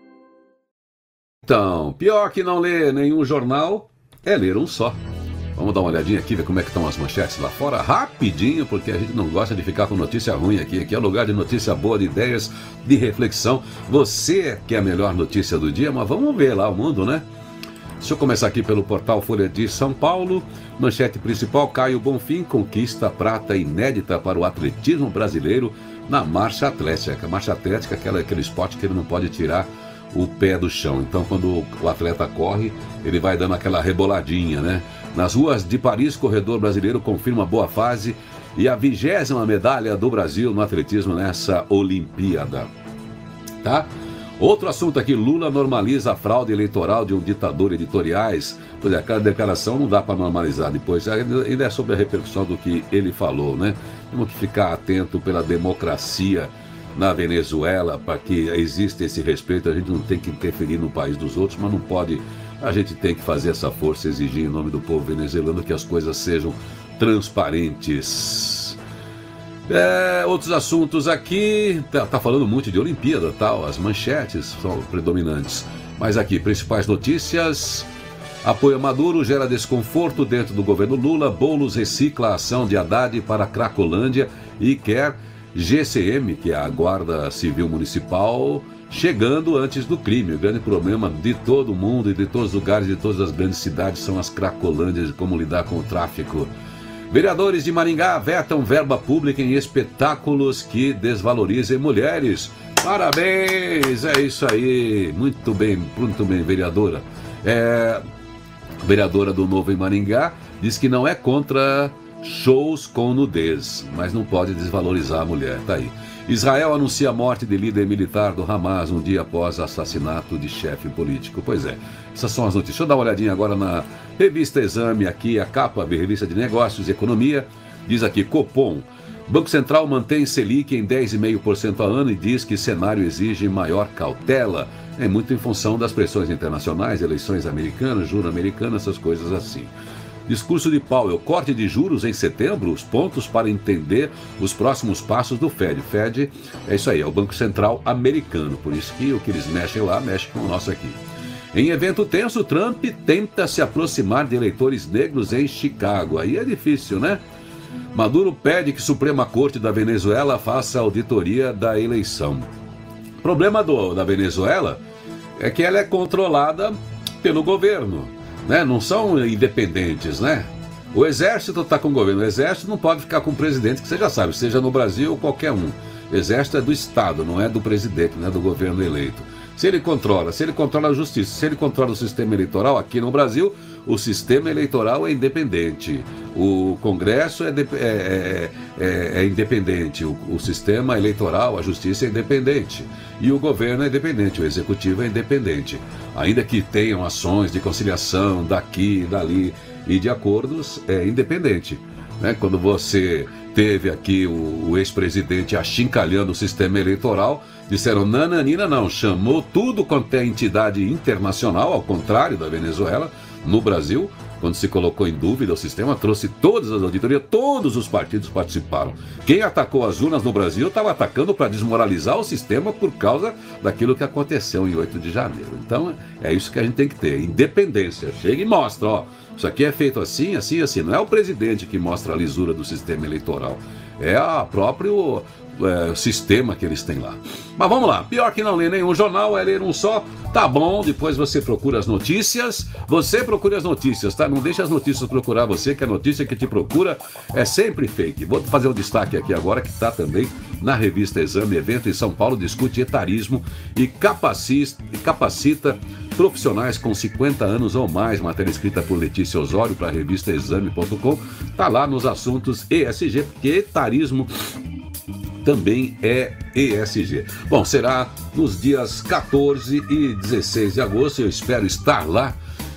Então, pior que não ler nenhum jornal é ler um só. Vamos dar uma olhadinha aqui, ver como é que estão as manchetes lá fora, rapidinho, porque a gente não gosta de ficar com notícia ruim aqui. Aqui é lugar de notícia boa, de ideias, de reflexão. Você quer a melhor notícia do dia, mas vamos ver lá o mundo, né? Deixa eu começar aqui pelo portal Folha de São Paulo. Manchete principal: Caio Bonfim conquista prata inédita para o atletismo brasileiro na marcha atlética. A marcha atlética é aquela, aquele esporte que ele não pode tirar o pé do chão. Então, quando o atleta corre, ele vai dando aquela reboladinha, né? Nas ruas de Paris, corredor brasileiro confirma boa fase e a vigésima medalha do Brasil no atletismo nessa Olimpíada. Tá? Outro assunto aqui, Lula normaliza a fraude eleitoral de um ditador editoriais. Pois é, aquela declaração não dá para normalizar depois, ainda é sobre a repercussão do que ele falou, né? Temos que ficar atento pela democracia na Venezuela, para que exista esse respeito. A gente não tem que interferir no país dos outros, mas não pode, a gente tem que fazer essa força, exigir em nome do povo venezuelano que as coisas sejam transparentes. É, outros assuntos aqui, tá, tá falando muito de Olimpíada, tal, as manchetes são predominantes. Mas aqui, principais notícias: apoio a Maduro gera desconforto dentro do governo Lula, Boulos recicla a ação de Haddad para Cracolândia e quer G C M, que é a Guarda Civil Municipal, chegando antes do crime. O grande problema de todo mundo e de todos os lugares, de todas as grandes cidades, são as Cracolândias e como lidar com o tráfico. Vereadores de Maringá vetam verba pública em espetáculos que desvalorizem mulheres. Parabéns, é isso aí. Muito bem, muito bem, vereadora. É, vereadora do Novo em Maringá diz que não é contra shows com nudez, mas não pode desvalorizar a mulher. Tá aí. Israel anuncia a morte de líder militar do Hamas um dia após assassinato de chefe político. Pois é, essas são as notícias. Deixa eu dar uma olhadinha agora na revista Exame, aqui a capa, a revista de Negócios e Economia. Diz aqui, Copom, Banco Central mantém Selic em dez vírgula cinco por cento ao ano e diz que cenário exige maior cautela. É muito em função das pressões internacionais, eleições americanas, juro americano, essas coisas assim. Discurso de Powell, corte de juros em setembro, os pontos para entender os próximos passos do Fed. Fed é isso aí, é o Banco Central americano, por isso que o que eles mexem lá, mexem com o nosso aqui. Em evento tenso, Trump tenta se aproximar de eleitores negros em Chicago. Aí é difícil, né? Maduro pede que a Suprema Corte da Venezuela faça auditoria da eleição. O problema do, da Venezuela é que ela é controlada pelo governo. Né? Não são independentes, né? O exército está com o governo. O exército não pode ficar com o presidente, que você já sabe, seja no Brasil ou qualquer um. O exército é do Estado, não é do presidente, não é do governo eleito. Se ele controla, se ele controla a justiça, se ele controla o sistema eleitoral, aqui no Brasil, o sistema eleitoral é independente. O Congresso é, de, é, é, é independente. O, o sistema eleitoral, a justiça é independente. E o governo é independente, o executivo é independente. Ainda que tenham ações de conciliação daqui e dali e de acordos, é independente. Né? Quando você teve aqui o, o ex-presidente achincalhando o sistema eleitoral, disseram nananina não, chamou tudo quanto é entidade internacional, ao contrário da Venezuela. No Brasil, quando se colocou em dúvida o sistema, trouxe todas as auditorias, todos os partidos participaram. Quem atacou as urnas no Brasil estava atacando para desmoralizar o sistema por causa daquilo que aconteceu em oito de janeiro. Então, é isso que a gente tem que ter, independência. Chega e mostra, ó, isso aqui é feito assim, assim, assim. Não é o presidente que mostra a lisura do sistema eleitoral, é a próprio é, sistema que eles têm lá. Mas vamos lá, pior que não ler nenhum jornal é ler um só. Tá bom, depois você procura as notícias. Você procura as notícias, tá? Não deixa as notícias procurar você, que a notícia que te procura é sempre fake. Vou fazer um destaque aqui agora, que está também na revista Exame. Evento em São Paulo discute etarismo e capacita, capacita profissionais com cinquenta anos ou mais. Matéria escrita por Letícia Osório para a revista exame ponto com. Tá lá nos assuntos E S G, porque etarismo também é E S G. Bom, será nos dias quatorze e dezesseis de agosto, eu espero estar lá.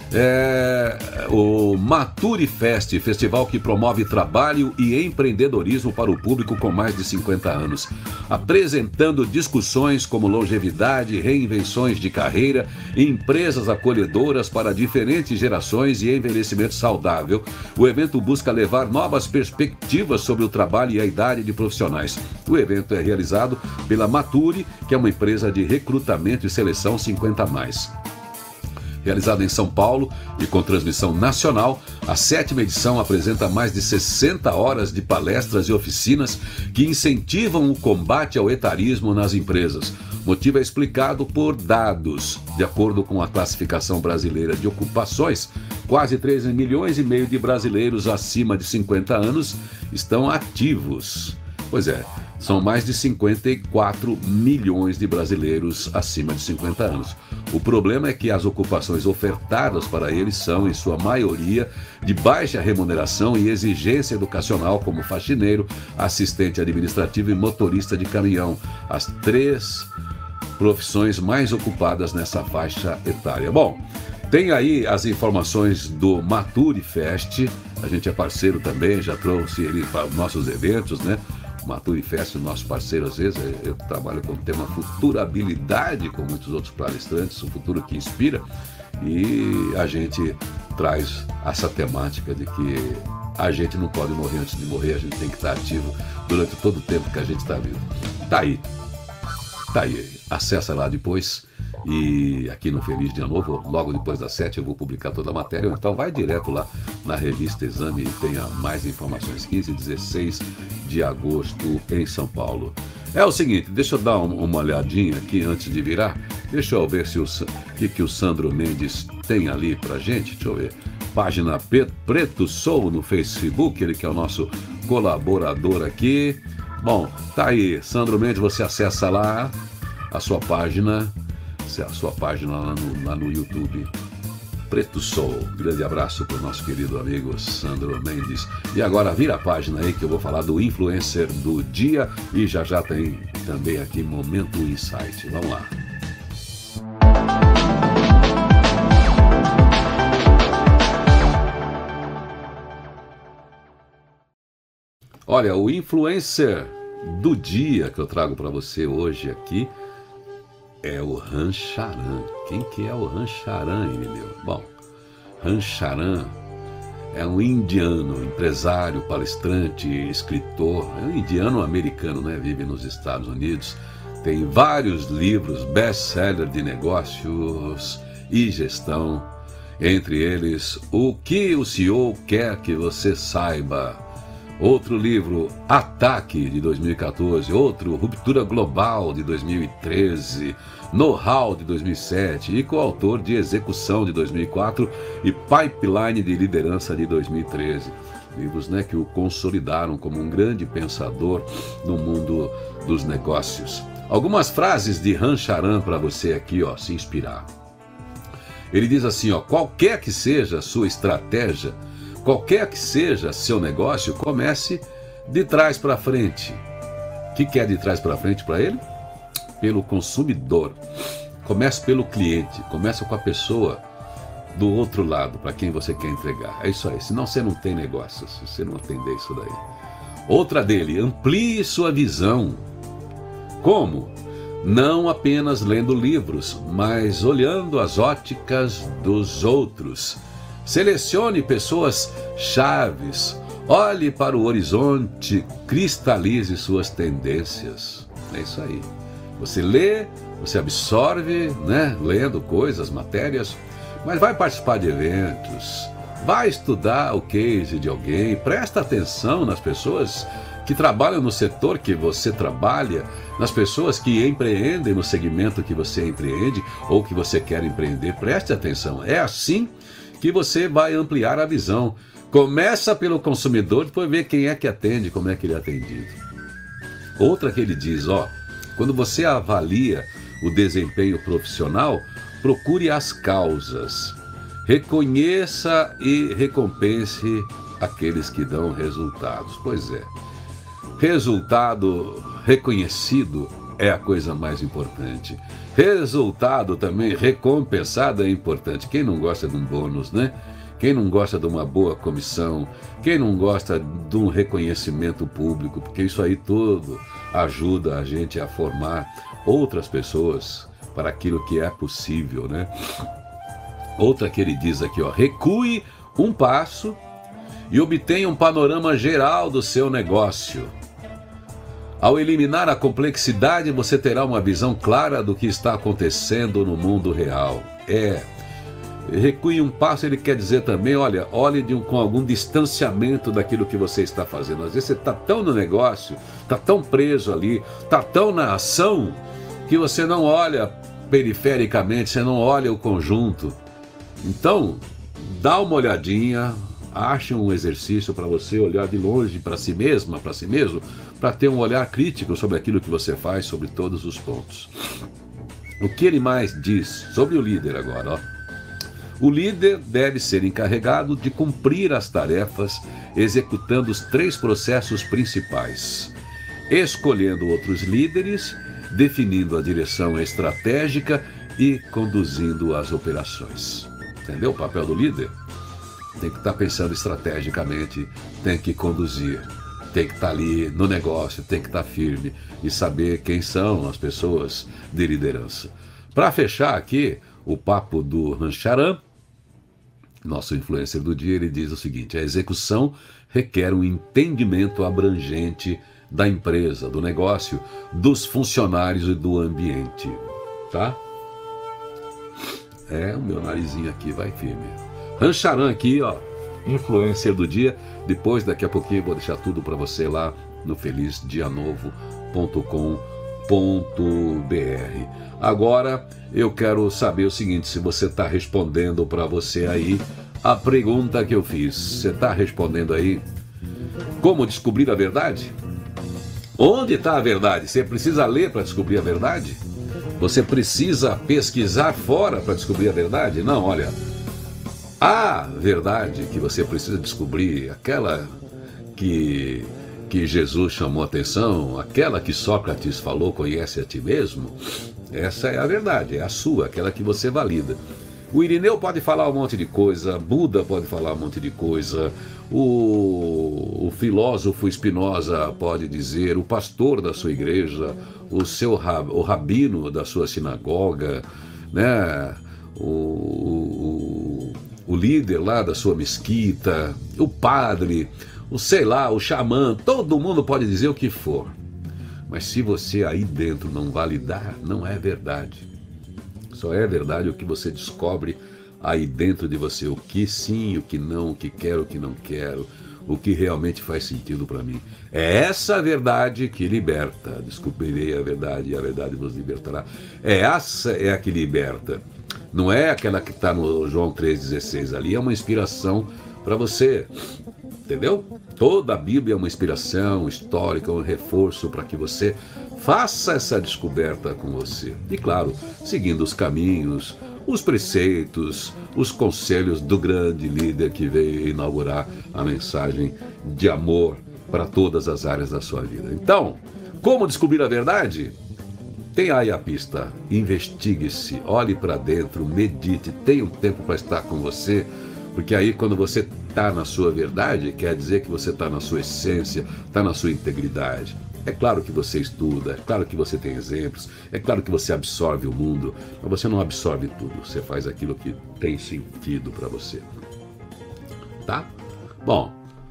É o Mature Fest, festival que promove trabalho e empreendedorismo para o público com mais de cinquenta anos, apresentando discussões como longevidade, reinvenções de carreira, empresas acolhedoras para diferentes gerações e envelhecimento saudável. O evento busca levar novas perspectivas sobre o trabalho e a idade de profissionais. O evento é realizado pela Mature, que é uma empresa de recrutamento e seleção cinquenta a mais. Realizada em São Paulo e com transmissão nacional, a sétima edição apresenta mais de sessenta horas de palestras e oficinas que incentivam o combate ao etarismo nas empresas. O motivo é explicado por dados. De acordo com a classificação brasileira de ocupações, quase treze milhões e meio de brasileiros acima de cinquenta anos estão ativos. Pois é, são mais de cinquenta e quatro milhões de brasileiros acima de cinquenta anos. O problema é que as ocupações ofertadas para eles são, em sua maioria, de baixa remuneração e exigência educacional, como faxineiro, assistente administrativo e motorista de caminhão. As três profissões mais ocupadas nessa faixa etária. Bom, tem aí as informações do Mature Fest, a gente é parceiro também, já trouxe ele para os nossos eventos, né? O Mature Fest, nosso parceiro, às vezes, eu trabalho com o tema futurabilidade, com muitos outros palestrantes, o futuro que inspira, e a gente traz essa temática de que a gente não pode morrer antes de morrer, a gente tem que estar ativo durante todo o tempo que a gente está vivo. Tá aí, tá aí, acessa lá depois. E aqui no Feliz Dia Novo, logo depois das sete, eu vou publicar toda a matéria. Então vai direto lá na revista Exame e tenha mais informações. quinze e dezesseis de agosto em São Paulo. É o seguinte, deixa eu dar uma olhadinha aqui antes de virar. Deixa eu ver se o que, que o Sandro Mendes tem ali pra gente. Deixa eu ver. Página Preto Sou no Facebook, ele que é o nosso colaborador aqui. Bom, tá aí, Sandro Mendes, você acessa lá a sua página. A sua página lá no, lá no YouTube, Preto Soul. Grande abraço para o nosso querido amigo Sandro Mendes. E agora vira a página aí que eu vou falar do influencer do dia e já já tem também aqui Momento Insight. Vamos lá. Olha, o influencer do dia que eu trago para você hoje aqui é o Ram Charan. Quem que é o Ram Charan, meu? Bom, Ram Charan é um indiano, empresário, palestrante, escritor. É um indiano americano, né? Vive nos Estados Unidos. Tem vários livros, best-seller de negócios e gestão. Entre eles, O que o C E O quer que você saiba. Outro livro, Ataque, de dois mil e quatorze. Outro, Ruptura Global, de dois mil e treze. Know-how, de dois mil e sete. E coautor de Execução, de dois mil e quatro. E Pipeline de Liderança, de dois mil e treze. Livros, né, que o consolidaram como um grande pensador no mundo dos negócios. Algumas frases de Ram Charan para você aqui, ó, se inspirar. Ele diz assim, ó, qualquer que seja a sua estratégia, qualquer que seja seu negócio, comece de trás para frente. O que, que é de trás para frente para ele? Pelo consumidor. Comece pelo cliente, comece com a pessoa do outro lado, para quem você quer entregar. É isso aí, senão você não tem negócio, se você não atender isso daí. Outra dele, amplie sua visão. Como? Não apenas lendo livros, mas olhando as óticas dos outros. Selecione pessoas chaves, olhe para o horizonte, cristalize suas tendências. É isso aí. Você lê, você absorve, né, lendo coisas, matérias, mas vai participar de eventos, vai estudar o case de alguém, presta atenção nas pessoas que trabalham no setor que você trabalha, nas pessoas que empreendem no segmento que você empreende ou que você quer empreender. Preste atenção. É assim que você vai ampliar a visão. Começa pelo consumidor, depois vê quem é que atende, como é que ele é atendido. Outra que ele diz, ó, quando você avalia o desempenho profissional, procure as causas. Reconheça e recompense aqueles que dão resultados. Pois é, resultado reconhecido é a coisa mais importante. Resultado também recompensado é importante. Quem não gosta de um bônus, né? Quem não gosta de uma boa comissão? Quem não gosta de um reconhecimento público? Porque isso aí tudo ajuda a gente a formar outras pessoas para aquilo que é possível, né? Outra que ele diz aqui, ó, recue um passo e obtenha um panorama geral do seu negócio. Ao eliminar a complexidade, você terá uma visão clara do que está acontecendo no mundo real. É, recue um passo, ele quer dizer também, olha, olhe de um, com algum distanciamento daquilo que você está fazendo. Às vezes você está tão no negócio, está tão preso ali, está tão na ação, que você não olha perifericamente, você não olha o conjunto. Então, dá uma olhadinha, ache um exercício para você olhar de longe para si mesma, para si mesmo, para ter um olhar crítico sobre aquilo que você faz, sobre todos os pontos. O que ele mais diz sobre o líder agora, ó. O líder deve ser encarregado de cumprir as tarefas, executando os três processos principais: escolhendo outros líderes, definindo a direção estratégica e conduzindo as operações. Entendeu o papel do líder? Tem que estar pensando estrategicamente, tem que conduzir, tem que estar ali no negócio, tem que estar firme e saber quem são as pessoas de liderança. Para fechar aqui o papo do Rancharan, nosso influencer do dia, ele diz o seguinte: a execução requer um entendimento abrangente da empresa, do negócio, dos funcionários e do ambiente, tá? É, o meu narizinho aqui vai firme. Rancharan aqui, ó, influencer do dia. Depois, daqui a pouquinho, eu vou deixar tudo para você lá no feliz dia novo ponto com ponto b r. Agora, eu quero saber o seguinte, se você está respondendo para você aí a pergunta que eu fiz. Você está respondendo aí? Como descobrir a verdade? Onde está a verdade? Você precisa ler para descobrir a verdade? Você precisa pesquisar fora para descobrir a verdade? Não, olha, a verdade que você precisa descobrir, aquela que, que Jesus chamou a atenção, aquela que Sócrates falou, conhece a ti mesmo, essa é a verdade, é a sua, aquela que você valida. O Irineu pode falar um monte de coisa, Buda pode falar um monte de coisa, o, o filósofo Spinoza pode dizer, o pastor da sua igreja, o seu o rabino da sua sinagoga, né? o, o, o líder lá da sua mesquita, o padre, o sei lá, o xamã, todo mundo pode dizer o que for. Mas se você aí dentro não validar, não é verdade. Só é verdade o que você descobre aí dentro de você, o que sim, o que não, o que quero, o que não quero, o que realmente faz sentido para mim. É essa verdade que liberta. Descobrirei a verdade e a verdade vos libertará. É essa é a que liberta. Não é aquela que está no João três dezesseis ali, é uma inspiração para você. Entendeu? Toda a Bíblia é uma inspiração histórica, um reforço para que você faça essa descoberta com você. E claro, seguindo os caminhos, os preceitos, os conselhos do grande líder que veio inaugurar a mensagem de amor para todas as áreas da sua vida. Então, como descobrir a verdade? Tem aí a pista, investigue-se, olhe para dentro, medite, tenha um tempo para estar com você, porque aí quando você está na sua verdade, quer dizer que você está na sua essência, está na sua integridade. É claro que você estuda, é claro que você tem exemplos, é claro que você absorve o mundo, mas você não absorve tudo, você faz aquilo que tem sentido para você. Tá? Bom,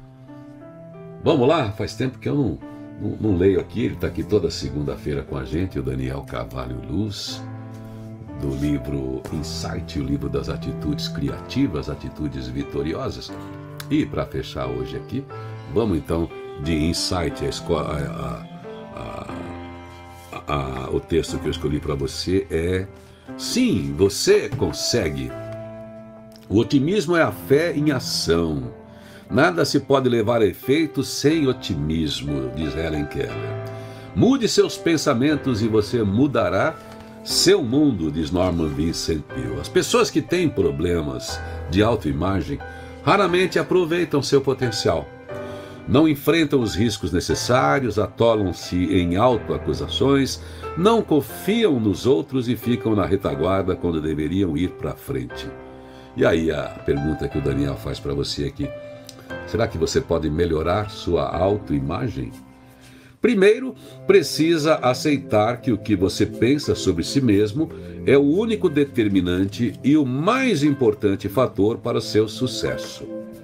vamos lá, faz tempo que eu não, não, não leio aqui, ele está aqui toda segunda-feira com a gente, o Daniel Carvalho Luz, do livro Insight, o livro das atitudes criativas, atitudes vitoriosas. E para fechar hoje aqui, vamos então de Insight, a escola, a, a, a, o texto que eu escolhi para você é: sim, você consegue. O otimismo é a fé em ação. Nada se pode levar a efeito sem otimismo, diz Helen Keller. Mude seus pensamentos e você mudará seu mundo, diz Norman Vincent Peale. As pessoas que têm problemas de autoimagem raramente aproveitam seu potencial. Não enfrentam os riscos necessários, atolam-se em autoacusações, não confiam nos outros e ficam na retaguarda quando deveriam ir para frente. E aí a pergunta que o Daniel faz para você aqui: será que você pode melhorar sua autoimagem? Primeiro, precisa aceitar que o que você pensa sobre si mesmo é o único determinante e o mais importante fator para o seu sucesso.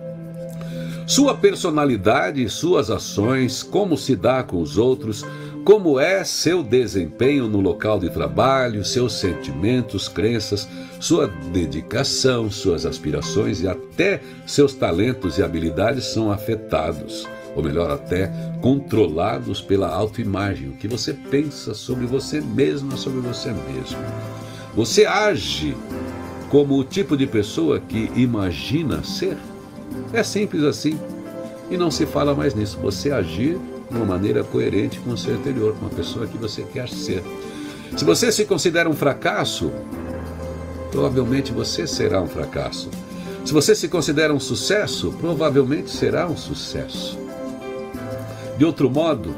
Sua personalidade, suas ações, como se dá com os outros, como é seu desempenho no local de trabalho, seus sentimentos, crenças, sua dedicação, suas aspirações e até seus talentos e habilidades são afetados, ou melhor, até controlados pela autoimagem, o que você pensa sobre você mesmo, sobre você mesmo. Você age como o tipo de pessoa que imagina ser? É simples assim. E não se fala mais nisso. Você agir de uma maneira coerente com o seu interior, com a pessoa que você quer ser. Se você se considera um fracasso, provavelmente você será um fracasso. Se você se considera um sucesso, provavelmente será um sucesso. De outro modo,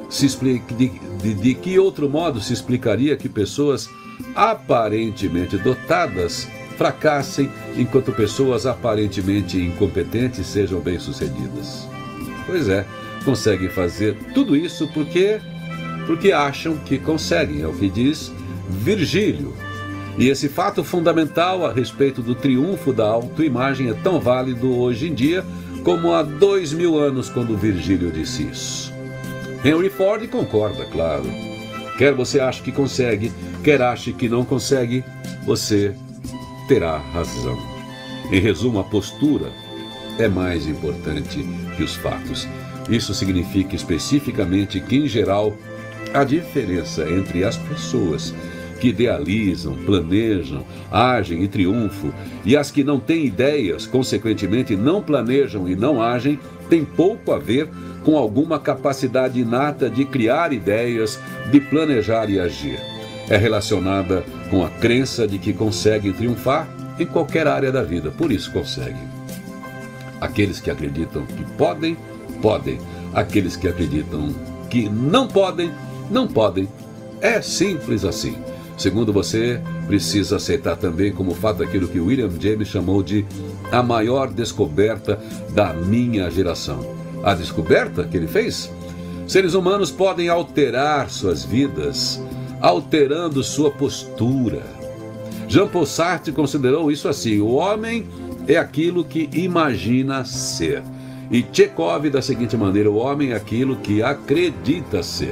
se explica, de, de, de que outro modo se explicaria que pessoas aparentemente dotadas fracassem, enquanto pessoas aparentemente incompetentes sejam bem-sucedidas? Pois é, conseguem fazer tudo isso porque, porque acham que conseguem, é o que diz Virgílio. E esse fato fundamental a respeito do triunfo da autoimagem é tão válido hoje em dia como há dois mil anos, quando Virgílio disse isso. Henry Ford concorda, claro. Quer você ache que consegue, quer ache que não consegue, você terá razão. Em resumo, a postura é mais importante que os fatos. Isso significa especificamente que, em geral, a diferença entre as pessoas que idealizam, planejam, agem e triunfam, e as que não têm ideias, consequentemente não planejam e não agem, tem pouco a ver com alguma capacidade inata de criar ideias, de planejar e agir. É relacionada com a crença de que conseguem triunfar em qualquer área da vida, por isso conseguem. Aqueles que acreditam que podem, podem. Aqueles que acreditam que não podem, não podem. É simples assim. Segundo você, precisa aceitar também como fato aquilo que William James chamou de a maior descoberta da minha geração. A descoberta que ele fez? Seres humanos podem alterar suas vidas, alterando sua postura. Jean-Paul Sartre considerou isso assim: o homem é aquilo que imagina ser. E Chekhov da seguinte maneira: o homem é aquilo que acredita ser.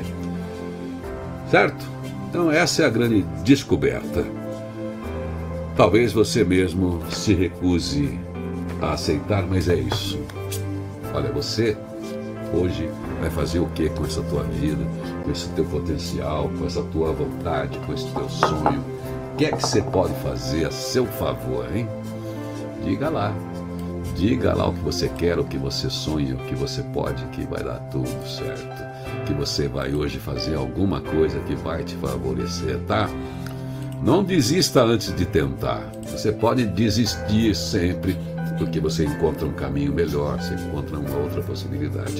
Certo? Então essa é a grande descoberta. Talvez você mesmo se recuse a aceitar, mas é isso. Olha, você hoje vai fazer o que com essa tua vida, com esse teu potencial, com essa tua vontade, com esse teu sonho? O que é que você pode fazer a seu favor, hein? Diga lá. Diga lá o que você quer, o que você sonha, o que você pode, que vai dar tudo certo. Que você vai hoje fazer alguma coisa que vai te favorecer, tá? Não desista antes de tentar. Você pode desistir sempre, porque você encontra um caminho melhor, você encontra uma outra possibilidade.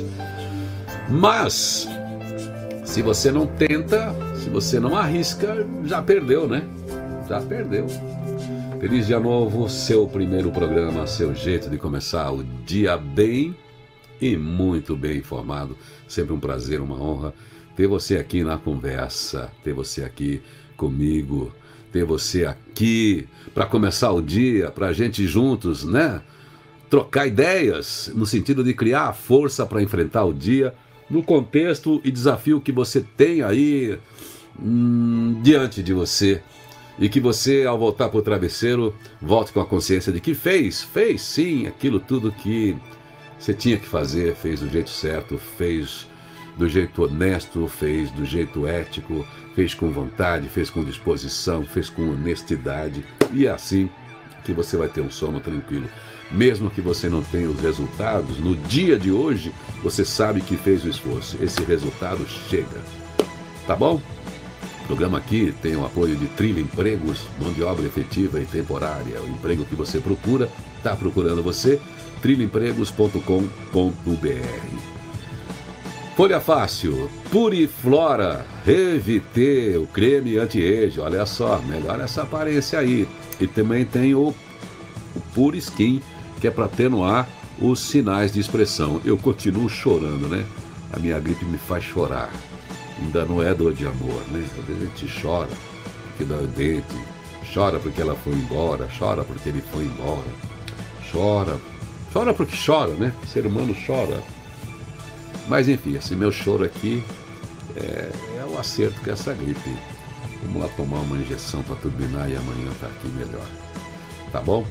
Mas, se você não tenta, se você não arrisca, já perdeu, né? Já perdeu. Feliz dia novo, seu primeiro programa, seu jeito de começar o dia bem e muito bem informado. Sempre um prazer, uma honra ter você aqui na conversa, ter você aqui comigo, ter você aqui para começar o dia, para a gente juntos, né? Trocar ideias no sentido de criar força para enfrentar o dia no contexto e desafio que você tem aí hum, diante de você. E que você, ao voltar para o travesseiro, volte com a consciência de que fez, fez sim aquilo tudo que você tinha que fazer, fez do jeito certo, fez do jeito honesto, fez do jeito ético, fez com vontade, fez com disposição, fez com honestidade. E é assim que você vai ter um sono tranquilo. Mesmo que você não tenha os resultados, no dia de hoje, você sabe que fez o esforço. Esse resultado chega. Tá bom? O programa aqui tem o apoio de Trilha Empregos, mão de obra efetiva e temporária. O emprego que você procura, está procurando você, trilha empregos ponto com ponto b r. Folha Fácil, Puriflora, Revite, o creme anti-age, olha só, melhora essa aparência aí. E também tem o, o Pure Skin, que é para atenuar os sinais de expressão. Eu continuo chorando, né? A minha gripe me faz chorar. Ainda não é dor de amor, né? Às vezes a gente chora porque dá o dente, chora porque ela foi embora, chora porque ele foi embora, chora, chora porque chora, né? O ser humano chora. Mas enfim, esse meu choro aqui é, é o acerto com essa gripe. Vamos lá tomar uma injeção para turbinar e amanhã tá aqui melhor. Tá bom?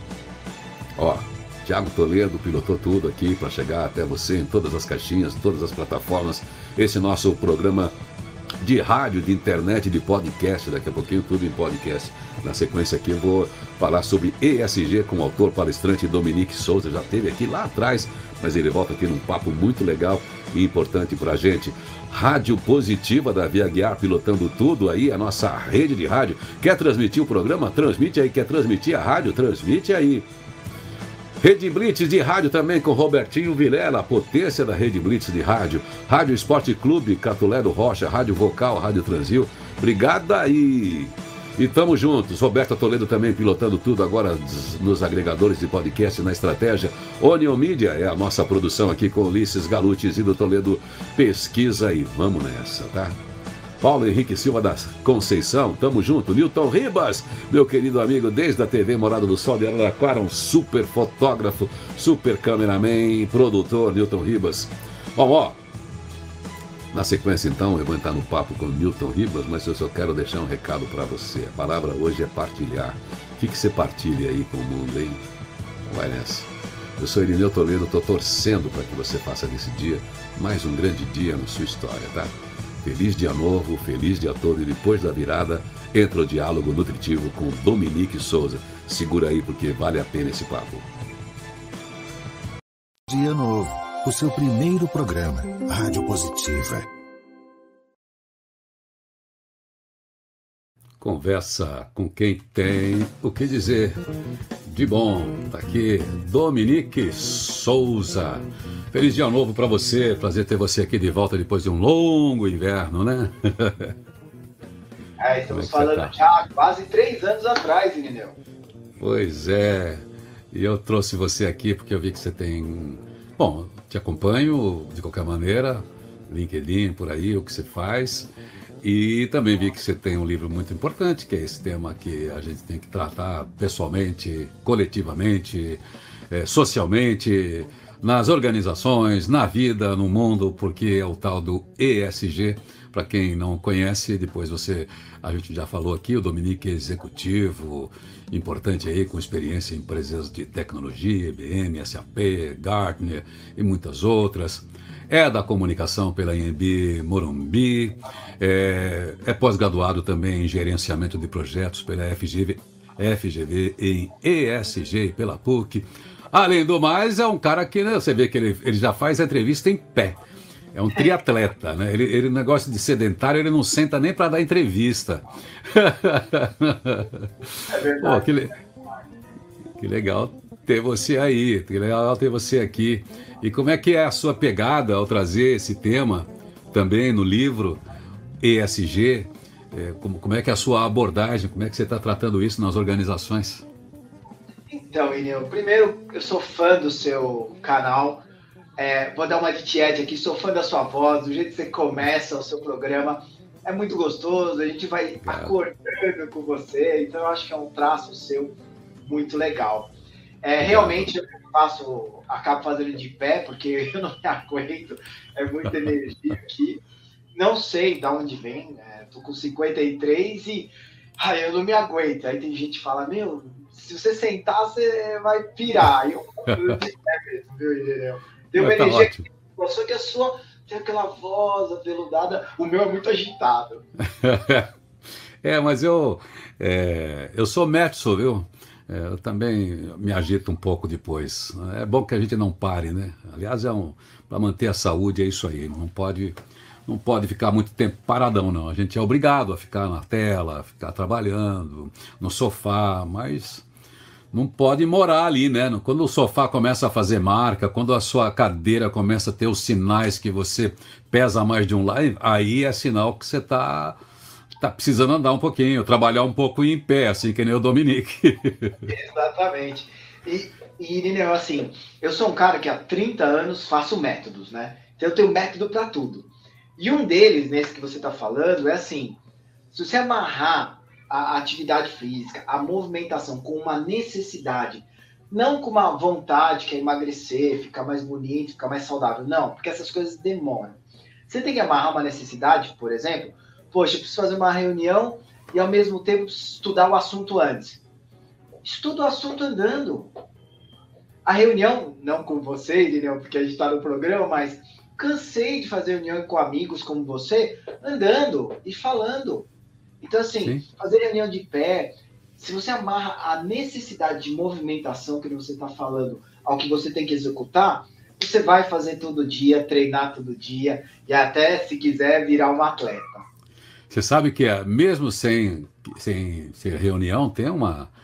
Ó, Thiago Toledo pilotou tudo aqui para chegar até você em todas as caixinhas, todas as plataformas. Esse nosso programa de rádio, de internet, de podcast, daqui a pouquinho tudo em podcast. Na sequência aqui eu vou falar sobre E S G com o autor palestrante Dominique Souza, já esteve aqui lá atrás, mas ele volta aqui num papo muito legal e importante pra gente. Rádio Positiva da Via Guiar, pilotando tudo aí, a nossa rede de rádio. Quer transmitir o programa? Transmite aí. Quer transmitir a rádio? Transmite aí. Rede Blitz de rádio também com Robertinho Vilela, a potência da Rede Blitz de rádio. Rádio Esporte Clube, Catulé do Rocha, Rádio Vocal, Rádio Transil. Obrigado aí. E tamo juntos. Roberta Toledo também pilotando tudo agora nos agregadores de podcast na estratégia. Onion Media é a nossa produção aqui com Ulisses Galutes e do Toledo Pesquisa e vamos nessa, tá? Paulo Henrique Silva da Conceição, tamo junto. Newton Ribas, meu querido amigo, desde a T V Morada do Sol de Araraquara, um super fotógrafo, super cameraman, produtor, Newton Ribas. Bom, ó, na sequência então, eu vou entrar no papo com o Newton Ribas, mas eu só quero deixar um recado para você. A palavra hoje é partilhar. O que, que você partilha aí com o mundo, hein? Vai nessa. Eu sou Irineu Toledo, tô torcendo para que você faça desse dia mais um grande dia na sua história, tá? Feliz dia novo, feliz dia todo e depois da virada entra o diálogo nutritivo com Dominique Souza. Segura aí porque vale a pena esse papo. Dia novo, o seu primeiro programa, Rádio Positiva. Conversa com quem tem o que dizer de bom. Tá aqui Dominique Souza. Feliz dia novo para você. Prazer ter você aqui de volta depois de um longo inverno, né? É, estamos é falando tá? já há quase três anos atrás, Irineu. Pois é. E eu trouxe você aqui porque eu vi que você tem... Bom, te acompanho de qualquer maneira, LinkedIn, por aí, o que você faz. E também vi que você tem um livro muito importante, que é esse tema que a gente tem que tratar pessoalmente, coletivamente, é, socialmente, nas organizações, na vida, no mundo, porque é o tal do E S G. Para quem não conhece, depois você, a gente já falou aqui, o Dominique é executivo, importante aí, com experiência em empresas de tecnologia, I B M, S A P, Gartner e muitas outras. É da comunicação pela Anhembi Morumbi, é, é pós-graduado também em gerenciamento de projetos pela F G V, F G V em E S G pela P U C. Além do mais, é um cara que, né, você vê que ele, ele já faz a entrevista em pé. É um triatleta, né? Ele, ele negócio de sedentário, ele não senta nem para dar entrevista. É verdade. Pô, que, que legal ter você aí, que legal ter você aqui. E como é que é a sua pegada ao trazer esse tema também no livro E S G? É, como, como é que é a sua abordagem? Como é que você está tratando isso nas organizações? Então, Irineu, primeiro, eu sou fã do seu canal. É, vou dar uma de tiete aqui, sou fã da sua voz, do jeito que você começa o seu programa. É muito gostoso, a gente vai Obrigado. acordando com você, então eu acho que é um traço seu muito legal. É, realmente eu faço, acabo fazendo de pé, porque eu não me aguento, é muita energia aqui. Não sei de onde vem, né? Tô com cinquenta e três e ai, eu não me aguento. Aí tem gente que fala, meu, se você sentar, você vai pirar. Eu, eu de pé mesmo, viu, Irineu? Tem uma tá energia que, só que a sua tem aquela voz aveludada, o meu é muito agitado. É, mas eu, é, eu sou Metso, viu? É, eu também me agito um pouco depois. É bom que a gente não pare, né? Aliás, é um, para manter a saúde é isso aí. Não pode, não pode ficar muito tempo paradão, não. A gente é obrigado a ficar na tela, a ficar trabalhando, no sofá, mas não pode morar ali, né? Quando o sofá começa a fazer marca, quando a sua cadeira começa a ter os sinais que você pesa mais de um lado, aí é sinal que você está tá precisando andar um pouquinho, trabalhar um pouco em pé, assim que nem o Dominique. Exatamente. E, e Irineu, assim, eu sou um cara que há trinta anos faço métodos, né? Então eu tenho método para tudo. E um deles, nesse que você está falando, é assim, se você amarrar a atividade física, a movimentação com uma necessidade, não com uma vontade que é emagrecer, ficar mais bonito, ficar mais saudável, não, porque essas coisas demoram. Você tem que amarrar uma necessidade, por exemplo, poxa, eu preciso fazer uma reunião e ao mesmo tempo estudar o assunto antes. Estuda o assunto andando. A reunião, não com você, Irineu, porque a gente está no programa, mas cansei de fazer reunião com amigos como você, andando e falando. Então, assim, Sim. fazer reunião de pé, se você amarra a necessidade de movimentação que você está falando ao que você tem que executar, você vai fazer todo dia, treinar todo dia e até, se quiser, virar um atleta. Você sabe que mesmo sem, sem, sem reunião, tem uma,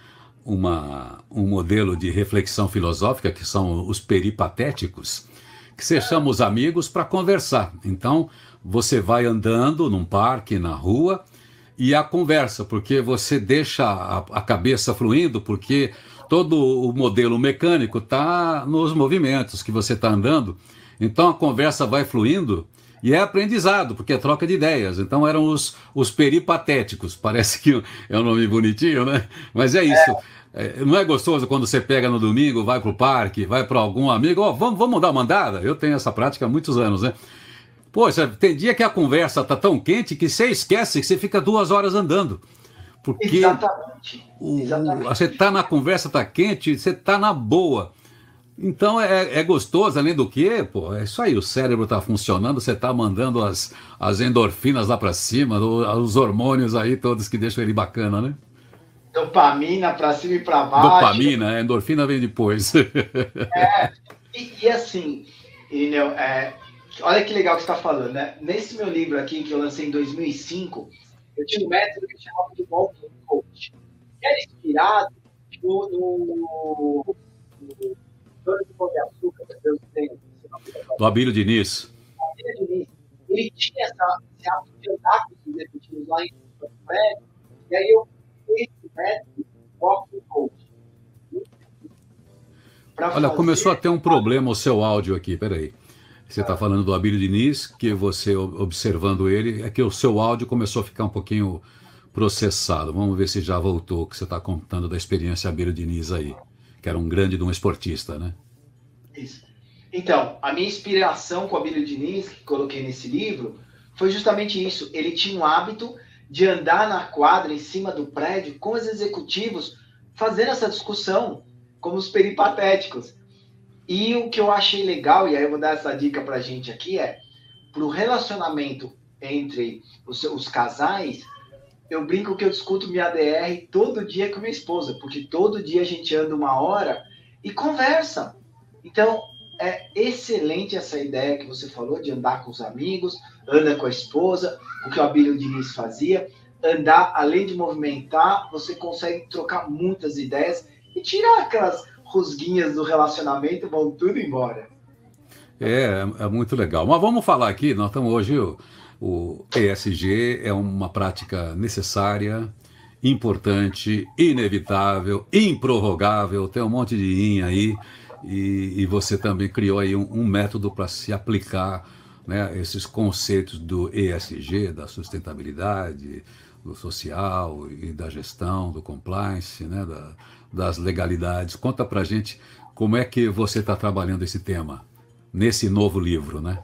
uma, um modelo de reflexão filosófica, que são os peripatéticos, que você chama os amigos para conversar. Então, você vai andando num parque, na rua, e a conversa, porque você deixa a, a cabeça fluindo, porque todo o modelo mecânico está nos movimentos que você está andando. Então, a conversa vai fluindo e é aprendizado, porque é troca de ideias. Então, eram os, os peripatéticos. Parece que é um nome bonitinho, né? Mas é isso. É, não é gostoso quando você pega no domingo, vai para o parque, vai para algum amigo, ó, oh, vamos, vamos dar uma andada? Eu tenho essa prática há muitos anos, né? Poxa, tem dia que a conversa tá tão quente que você esquece que você fica duas horas andando. Porque Exatamente. o, Exatamente. você tá na conversa, tá quente, você tá na boa. Então é, é gostoso, além do que, pô, é isso aí, o cérebro tá funcionando, você tá mandando as, as endorfinas lá para cima, os hormônios aí todos que deixam ele bacana, né? Dopamina para cima e para baixo. Dopamina, a endorfina vem depois. É, e, e assim, Irineu, é, olha que legal que você está falando, né? Nesse meu livro aqui, que eu lancei em dois mil e cinco, eu tinha um método que chamava de Walking Coach, que era inspirado no... no, no Dono de Pão de Açúcar, que Deus tem, do Abílio Diniz. Abílio Diniz. Ele tinha essa, esse hábito de andar com os executivos lá em prédio, e aí eu fiz esse método Walking Coach. Olha, fazer... começou a ter um problema o seu áudio aqui, peraí. Você está falando do Abílio Diniz, que você, observando ele, é que o seu áudio começou a ficar um pouquinho processado. Vamos ver se já voltou, que você está contando da experiência Abílio Diniz aí, que era um grande de um esportista, né? Isso. Então, a minha inspiração com o Abílio Diniz, que coloquei nesse livro, foi justamente isso. Ele tinha um hábito de andar na quadra, em cima do prédio, com os executivos, fazendo essa discussão, como os peripatéticos. E o que eu achei legal, e aí eu vou dar essa dica pra gente aqui, é pro relacionamento entre os, os casais, eu brinco que eu discuto minha D R todo dia com minha esposa, porque todo dia a gente anda uma hora e conversa. Então, é excelente essa ideia que você falou de andar com os amigos, anda com a esposa, o que o Abílio Diniz fazia. Andar, além de movimentar, você consegue trocar muitas ideias e tirar aquelas rusguinhas do relacionamento, vão tudo embora. É, é muito legal. Mas vamos falar aqui, nós estamos hoje, o, o E S G é uma prática necessária, importante, inevitável, improrrogável, tem um monte de in aí, e, e você também criou aí um, um método para se aplicar, né, esses conceitos do E S G, da sustentabilidade, do social e da gestão, do compliance, né, da, das legalidades. Conta pra gente como é que você está trabalhando esse tema nesse novo livro, né?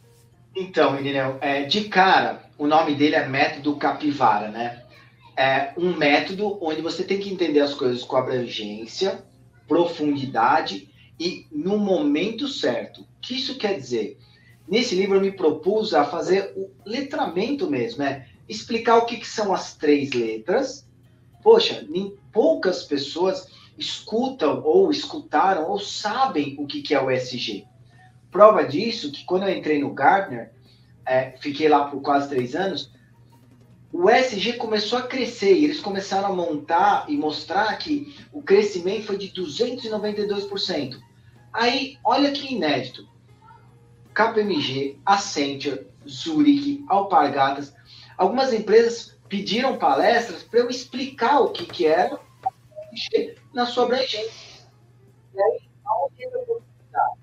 Então, Irineu, é, de cara, o nome dele é Método Capivara, né? É um método onde você tem que entender as coisas com abrangência, profundidade e no momento certo. O que isso quer dizer? Nesse livro eu me propus a fazer o letramento mesmo, né? Explicar o que, que são as três letras. Poxa, nem poucas pessoas escutam ou escutaram ou sabem o que, que é o E S G. Prova disso que quando eu entrei no Gartner, é, fiquei lá por quase três anos, o E S G começou a crescer e eles começaram a montar e mostrar que o crescimento foi de duzentos e noventa e dois por cento. Aí, olha que inédito. K P M G, Accenture, Zurich, Alpargatas, algumas empresas pediram palestras para eu explicar o que, que era o E S G na sua abrangência. E aí, aonde entra a oportunidade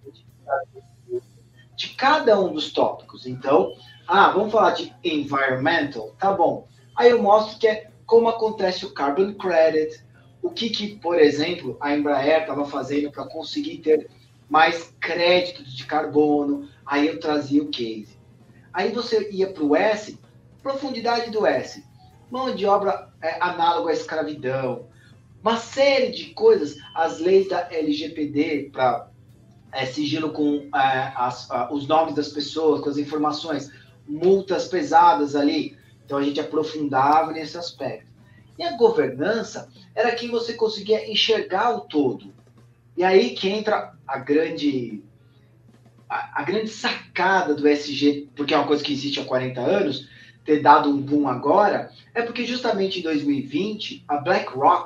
de cada um dos tópicos. Então, ah, vamos falar de environmental, tá bom. Aí eu mostro que é como acontece o carbon credit, o que, que por exemplo, a Embraer estava fazendo para conseguir ter mais créditos de carbono. Aí eu trazia o case. Aí você ia para o S, profundidade do S, mão de obra é, análoga à escravidão, uma série de coisas, as leis da L G P D para é, sigilo com é, as, a, os nomes das pessoas, com as informações, multas pesadas ali. Então a gente aprofundava nesse aspecto. E a governança era quem você conseguia enxergar o todo. E aí que entra a grande, a, a grande sacada do E S G, porque é uma coisa que existe há quarenta anos, ter dado um boom agora, é porque justamente em dois mil e vinte, a BlackRock,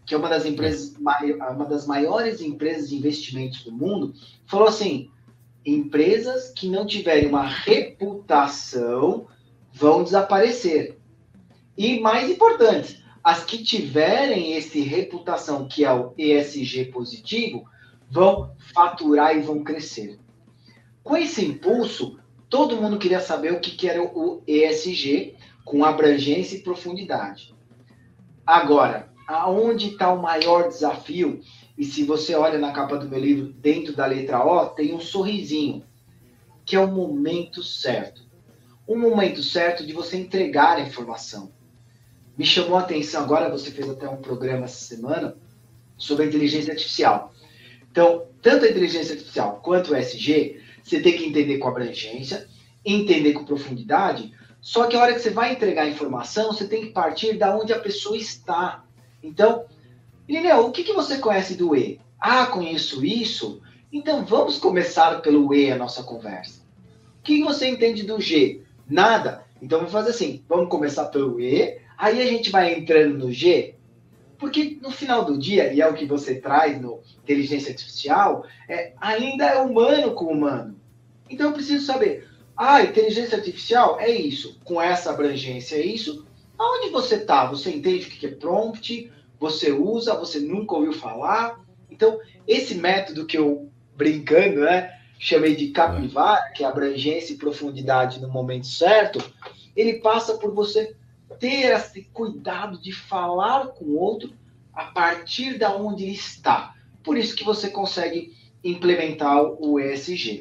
que é uma das empresas, uma das maiores empresas de investimentos do mundo, falou assim: empresas que não tiverem uma reputação vão desaparecer. E mais importante, as que tiverem esse reputação, que é o E S G positivo, vão faturar e vão crescer. Com esse impulso, todo mundo queria saber o que, que era o E S G, com abrangência e profundidade. Agora, aonde está o maior desafio? E se você olha na capa do meu livro, dentro da letra O, tem um sorrisinho, que é o momento certo. Um momento certo de você entregar a informação. Me chamou a atenção agora, você fez até um programa essa semana, sobre a inteligência artificial. Então, tanto a inteligência artificial quanto o E S G, você tem que entender com abrangência, entender com profundidade, só que a hora que você vai entregar a informação, você tem que partir da onde a pessoa está. Então, Irineu, o que, que você conhece do E? Ah, conheço isso? Então, vamos começar pelo E, a nossa conversa. O que, que você entende do G? Nada? Então, vamos fazer assim, vamos começar pelo E, aí a gente vai entrando no G, porque no final do dia, e é o que você traz no inteligência artificial, é, ainda é humano com humano. Então, eu preciso saber, ah, inteligência artificial é isso, com essa abrangência é isso. Aonde você está? Você entende o que é prompt? Você usa? Você nunca ouviu falar? Então, esse método que eu, brincando, né, chamei de capivara, que é abrangência e profundidade no momento certo, ele passa por você ter esse cuidado de falar com o outro a partir da onde ele está. Por isso que você consegue implementar o E S G.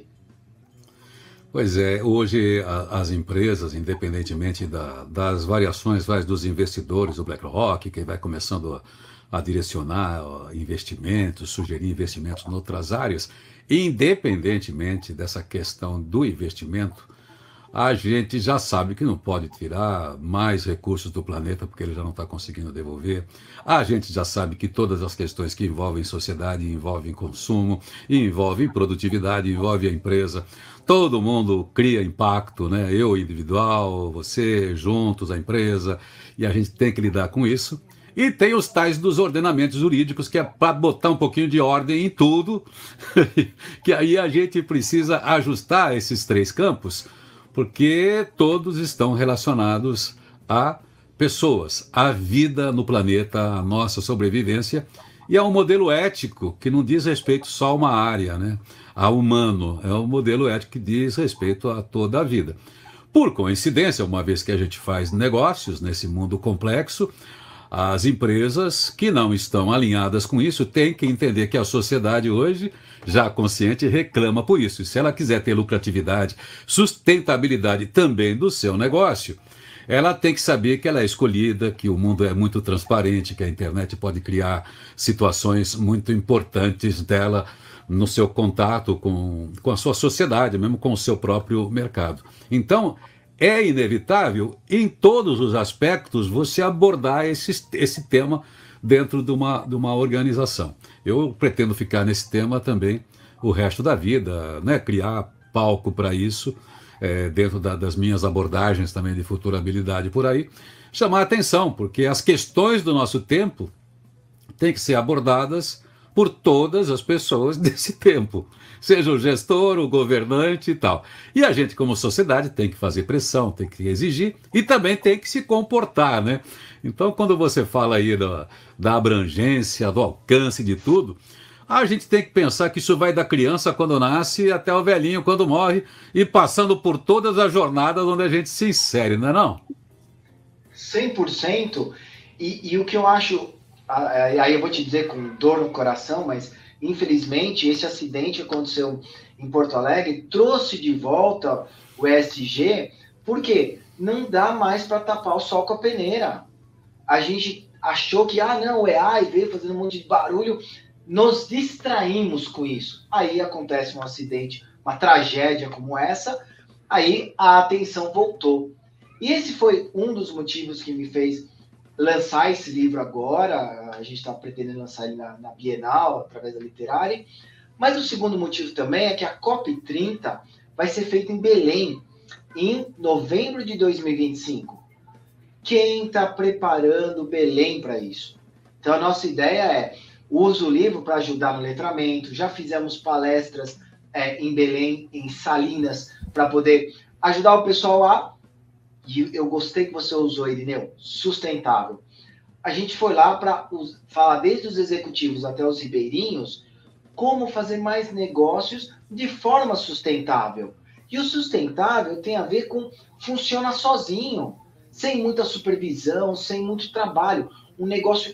Pois é, hoje a, as empresas, independentemente da, das variações vai, dos investidores, o BlackRock, que vai começando a, a direcionar ó, investimentos, sugerir investimentos em outras áreas, independentemente dessa questão do investimento, a gente já sabe que não pode tirar mais recursos do planeta porque ele já não está conseguindo devolver. A gente já sabe que todas as questões que envolvem sociedade, envolvem consumo, envolvem produtividade, envolvem a empresa. Todo mundo cria impacto, né? Eu individual, você, juntos, a empresa, e a gente tem que lidar com isso. E tem os tais dos ordenamentos jurídicos, que é para botar um pouquinho de ordem em tudo, que aí a gente precisa ajustar esses três campos, porque todos estão relacionados a pessoas, a vida no planeta, a nossa sobrevivência, e é um modelo ético que não diz respeito só a uma área, né? A humano, é um modelo ético que diz respeito a toda a vida. Por coincidência, uma vez que a gente faz negócios nesse mundo complexo, as empresas que não estão alinhadas com isso têm que entender que a sociedade hoje, já consciente, reclama por isso. E se ela quiser ter lucratividade, sustentabilidade também do seu negócio, ela tem que saber que ela é escolhida, que o mundo é muito transparente, que a internet pode criar situações muito importantes dela no seu contato com, com a sua sociedade, mesmo com o seu próprio mercado. Então, é inevitável, em todos os aspectos, você abordar esse, esse tema dentro de uma, de uma organização. Eu pretendo ficar nesse tema também o resto da vida, né? Criar palco para isso, é, dentro da, das minhas abordagens também de futurabilidade por aí, chamar a atenção, porque as questões do nosso tempo têm que ser abordadas por todas as pessoas desse tempo, seja o gestor, o governante e tal. E a gente, como sociedade, tem que fazer pressão, tem que exigir e também tem que se comportar, né? Então, quando você fala aí da, da abrangência, do alcance de tudo, a gente tem que pensar que isso vai da criança quando nasce até o velhinho quando morre e passando por todas as jornadas onde a gente se insere, não é não? cem por cento. E, e o que eu acho... Aí eu vou te dizer com dor no coração, mas infelizmente esse acidente que aconteceu em Porto Alegre trouxe de volta o E S G, porque não dá mais para tapar o sol com a peneira. A gente achou que, ah não, o E A I veio fazendo um monte de barulho, nos distraímos com isso. Aí acontece um acidente, uma tragédia como essa, aí a atenção voltou. E esse foi um dos motivos que me fez lançar esse livro agora. A gente está pretendendo lançar ele na, na Bienal, através da Literária. Mas o segundo motivo também é que a COP trinta vai ser feita em Belém, em novembro de dois mil e vinte e cinco. Quem está preparando Belém para isso? Então, a nossa ideia é, use o livro para ajudar no letramento, já fizemos palestras é, em Belém, em Salinas, para poder ajudar o pessoal a, e eu gostei que você usou, Irineu, sustentável. A gente foi lá para falar desde os executivos até os ribeirinhos, como fazer mais negócios de forma sustentável. E o sustentável tem a ver com funciona sozinho, sem muita supervisão, sem muito trabalho, um negócio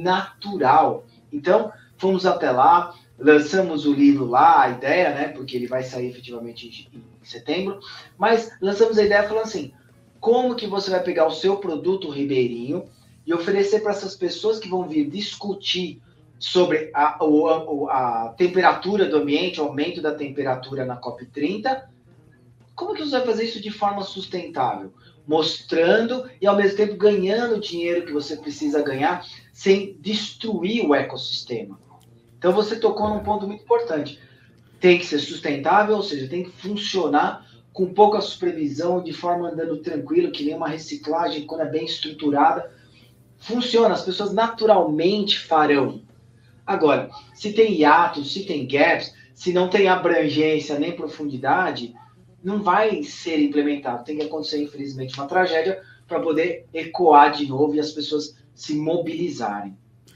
natural. Então, fomos até lá, lançamos o livro lá, a ideia, né, porque ele vai sair efetivamente em, em setembro, mas lançamos a ideia falando assim, como que você vai pegar o seu produto ribeirinho e oferecer para essas pessoas que vão vir discutir sobre a, a, a temperatura do ambiente, o aumento da temperatura na COP trinta, como que você vai fazer isso de forma sustentável? Mostrando e, ao mesmo tempo, ganhando o dinheiro que você precisa ganhar sem destruir o ecossistema. Então, você tocou num ponto muito importante. Tem que ser sustentável, ou seja, tem que funcionar com pouca supervisão, de forma andando tranquilo, que nem uma reciclagem, quando é bem estruturada. Funciona, as pessoas naturalmente farão. Agora, se tem hiatos, se tem gaps, se não tem abrangência nem profundidade, não vai ser implementado. Tem que acontecer, infelizmente, uma tragédia para poder ecoar de novo e as pessoas se mobilizarem.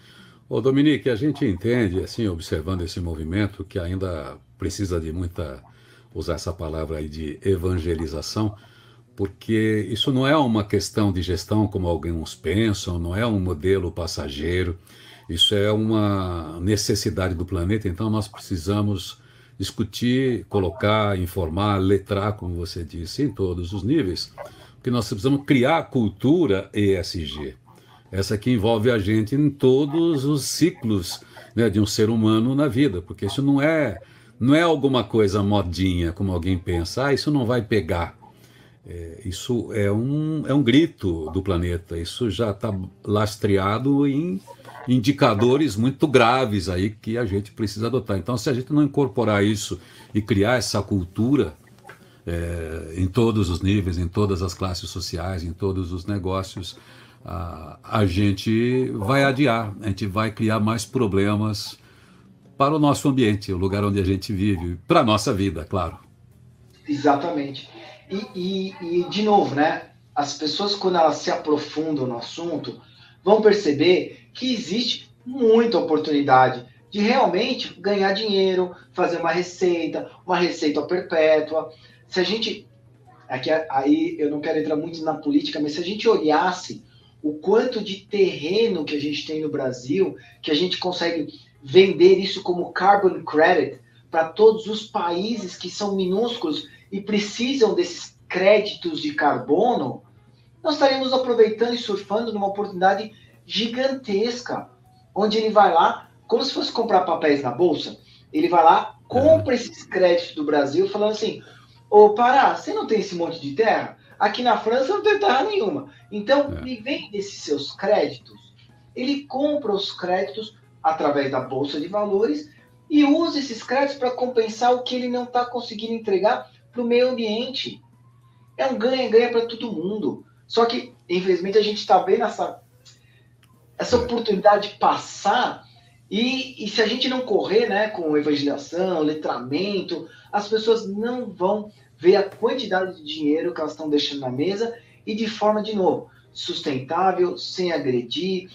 Ô Dominique, a gente entende, assim, observando esse movimento, que ainda precisa de muita, usar essa palavra aí de evangelização, porque isso não é uma questão de gestão como alguns pensam, não é um modelo passageiro, isso é uma necessidade do planeta, então nós precisamos discutir, colocar, informar, letrar, como você disse, em todos os níveis, porque nós precisamos criar a cultura E S G. Essa que envolve a gente em todos os ciclos, né, de um ser humano na vida, porque isso não é, não é alguma coisa modinha, como alguém pensa, ah, isso não vai pegar. É, isso é um, é um grito do planeta, isso já está lastreado em indicadores muito graves aí que a gente precisa adotar. Então, se a gente não incorporar isso e criar essa cultura é, em todos os níveis, em todas as classes sociais, em todos os negócios, a, a gente vai adiar, a gente vai criar mais problemas para o nosso ambiente, o lugar onde a gente vive, para a nossa vida, claro. Exatamente. E, e, e, de novo, né, as pessoas, quando elas se aprofundam no assunto, vão perceber que existe muita oportunidade de realmente ganhar dinheiro, fazer uma receita, uma receita perpétua. Se a gente, aqui, aí eu não quero entrar muito na política, mas se a gente olhasse o quanto de terreno que a gente tem no Brasil, que a gente consegue vender isso como carbon credit para todos os países que são minúsculos e precisam desses créditos de carbono, nós estaríamos aproveitando e surfando numa oportunidade gigantesca, onde ele vai lá, como se fosse comprar papéis na bolsa, ele vai lá, compra esses créditos do Brasil, falando assim, ô Pará, você não tem esse monte de terra? Aqui na França não tem terra nenhuma. Então, é. ele vende esses seus créditos, ele compra os créditos através da Bolsa de Valores e usa esses créditos para compensar o que ele não está conseguindo entregar para o meio ambiente. É um ganha-ganha para todo mundo. Só que, infelizmente, a gente está vendo essa, essa oportunidade passar e, e se a gente não correr, né, com evangelização, letramento, as pessoas não vão ver a quantidade de dinheiro que elas estão deixando na mesa e de forma, de novo, sustentável, sem agredir,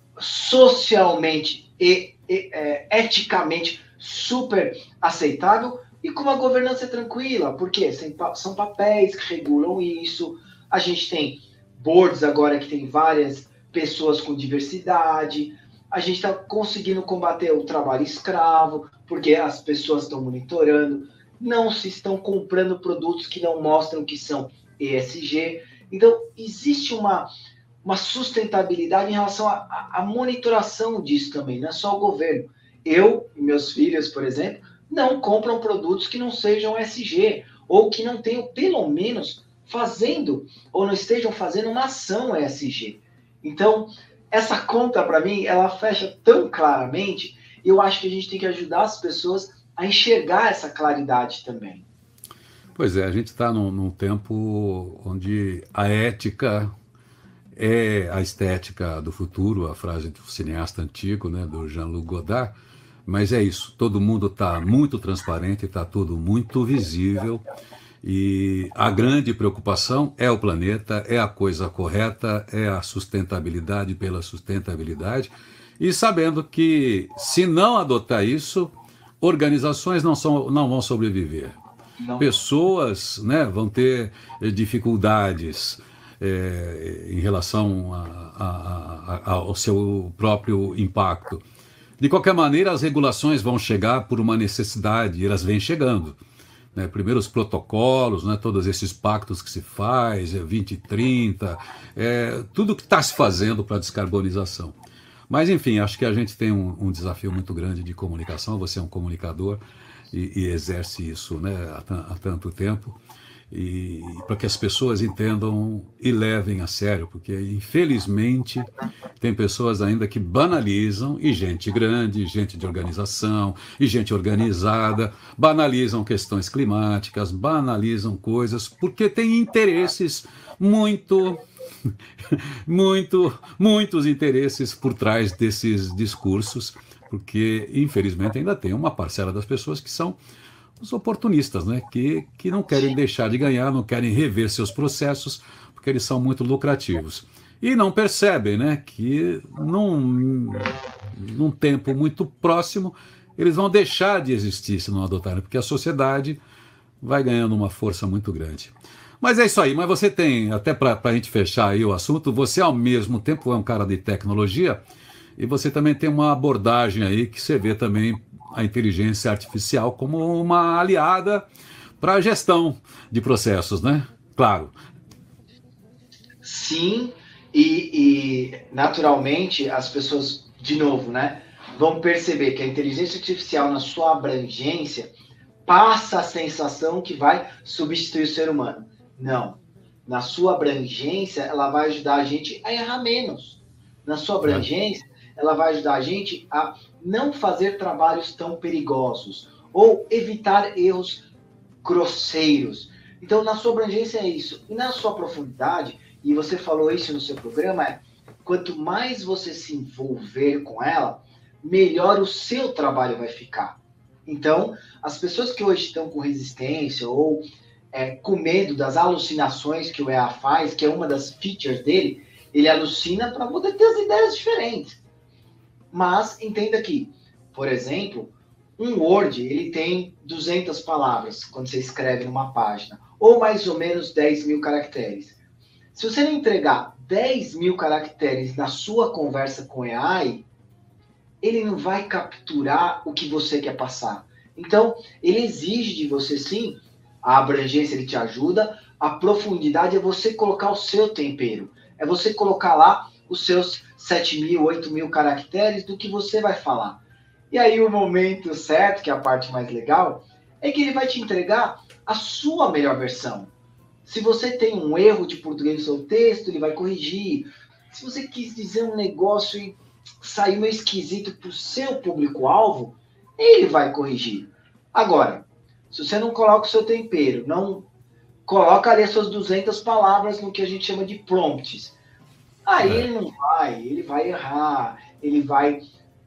socialmente e, e é, eticamente super aceitável e com uma governança tranquila, porque são papéis que regulam isso, a gente tem boards agora que tem várias pessoas com diversidade, a gente está conseguindo combater o trabalho escravo, porque as pessoas estão monitorando, não se estão comprando produtos que não mostram que são E S G. Então, existe uma, uma sustentabilidade em relação à monitoração disso também, não é só o governo. Eu e meus filhos, por exemplo, não compram produtos que não sejam E S G, ou que não tenham, pelo menos, fazendo, ou não estejam fazendo uma ação E S G. Então, essa conta, para mim, ela fecha tão claramente, e eu acho que a gente tem que ajudar as pessoas a enxergar essa claridade também. Pois é, a gente está num, num tempo onde a ética é a estética do futuro, a frase do cineasta antigo, né, do Jean-Luc Godard, mas é isso, todo mundo está muito transparente, está tudo muito visível, e a grande preocupação é o planeta, é a coisa correta, é a sustentabilidade pela sustentabilidade, e sabendo que, se não adotar isso, organizações não, são, não vão sobreviver. Não. Pessoas, né, vão ter dificuldades é, em relação a, a, a, ao seu próprio impacto. De qualquer maneira, as regulações vão chegar por uma necessidade, e elas vêm chegando. Né? Primeiro os protocolos, né? Todos esses pactos que se faz, é vinte trinta, é, tudo que está se fazendo para a descarbonização. Mas, enfim, acho que a gente tem um, um desafio muito grande de comunicação. Você é um comunicador e, e exerce isso, né, há, há tanto tempo. E para que as pessoas entendam e levem a sério, porque, infelizmente, tem pessoas ainda que banalizam, e gente grande, gente de organização, e gente organizada, banalizam questões climáticas, banalizam coisas, porque tem interesses muito... muito, muitos interesses por trás desses discursos, porque, infelizmente, ainda tem uma parcela das pessoas que são os oportunistas, né? que, que não querem deixar de ganhar, não querem rever seus processos, porque eles são muito lucrativos. E não percebem, né, que num, num tempo muito próximo eles vão deixar de existir se não adotarem, porque a sociedade vai ganhando uma força muito grande. Mas é isso aí, mas você tem, até para a gente fechar aí o assunto, você ao mesmo tempo é um cara de tecnologia e você também tem uma abordagem aí que você vê também a inteligência artificial como uma aliada para a gestão de processos, né? Claro. Sim, e, e naturalmente as pessoas, de novo, né, vão perceber que a inteligência artificial na sua abrangência passa a sensação que vai substituir o ser humano. Não. Na sua abrangência, ela vai ajudar a gente a errar menos. Na sua abrangência, ela vai ajudar a gente a não fazer trabalhos tão perigosos ou evitar erros grosseiros. Então, na sua abrangência é isso. E na sua profundidade, e você falou isso no seu programa, é quanto mais você se envolver com ela, melhor o seu trabalho vai ficar. Então, as pessoas que hoje estão com resistência ou É, com medo das alucinações que o E A faz, que é uma das features dele, ele alucina para poder ter as ideias diferentes. Mas entenda que, por exemplo, um Word, ele tem duzentas palavras quando você escreve numa página, ou mais ou menos dez mil caracteres. Se você não entregar dez mil caracteres na sua conversa com A I, ele não vai capturar o que você quer passar. Então, ele exige de você, sim, a abrangência ele te ajuda, a profundidade é você colocar o seu tempero. É você colocar lá os seus sete mil, oito mil caracteres do que você vai falar. E aí o momento certo, que é a parte mais legal, é que ele vai te entregar a sua melhor versão. Se você tem um erro de português no seu texto, ele vai corrigir. Se você quis dizer um negócio e saiu meio esquisito para o seu público-alvo, ele vai corrigir. Agora, se você não coloca o seu tempero, não coloca ali as suas duzentas palavras no que a gente chama de prompts, aí é. ele não vai, ele vai errar, ele vai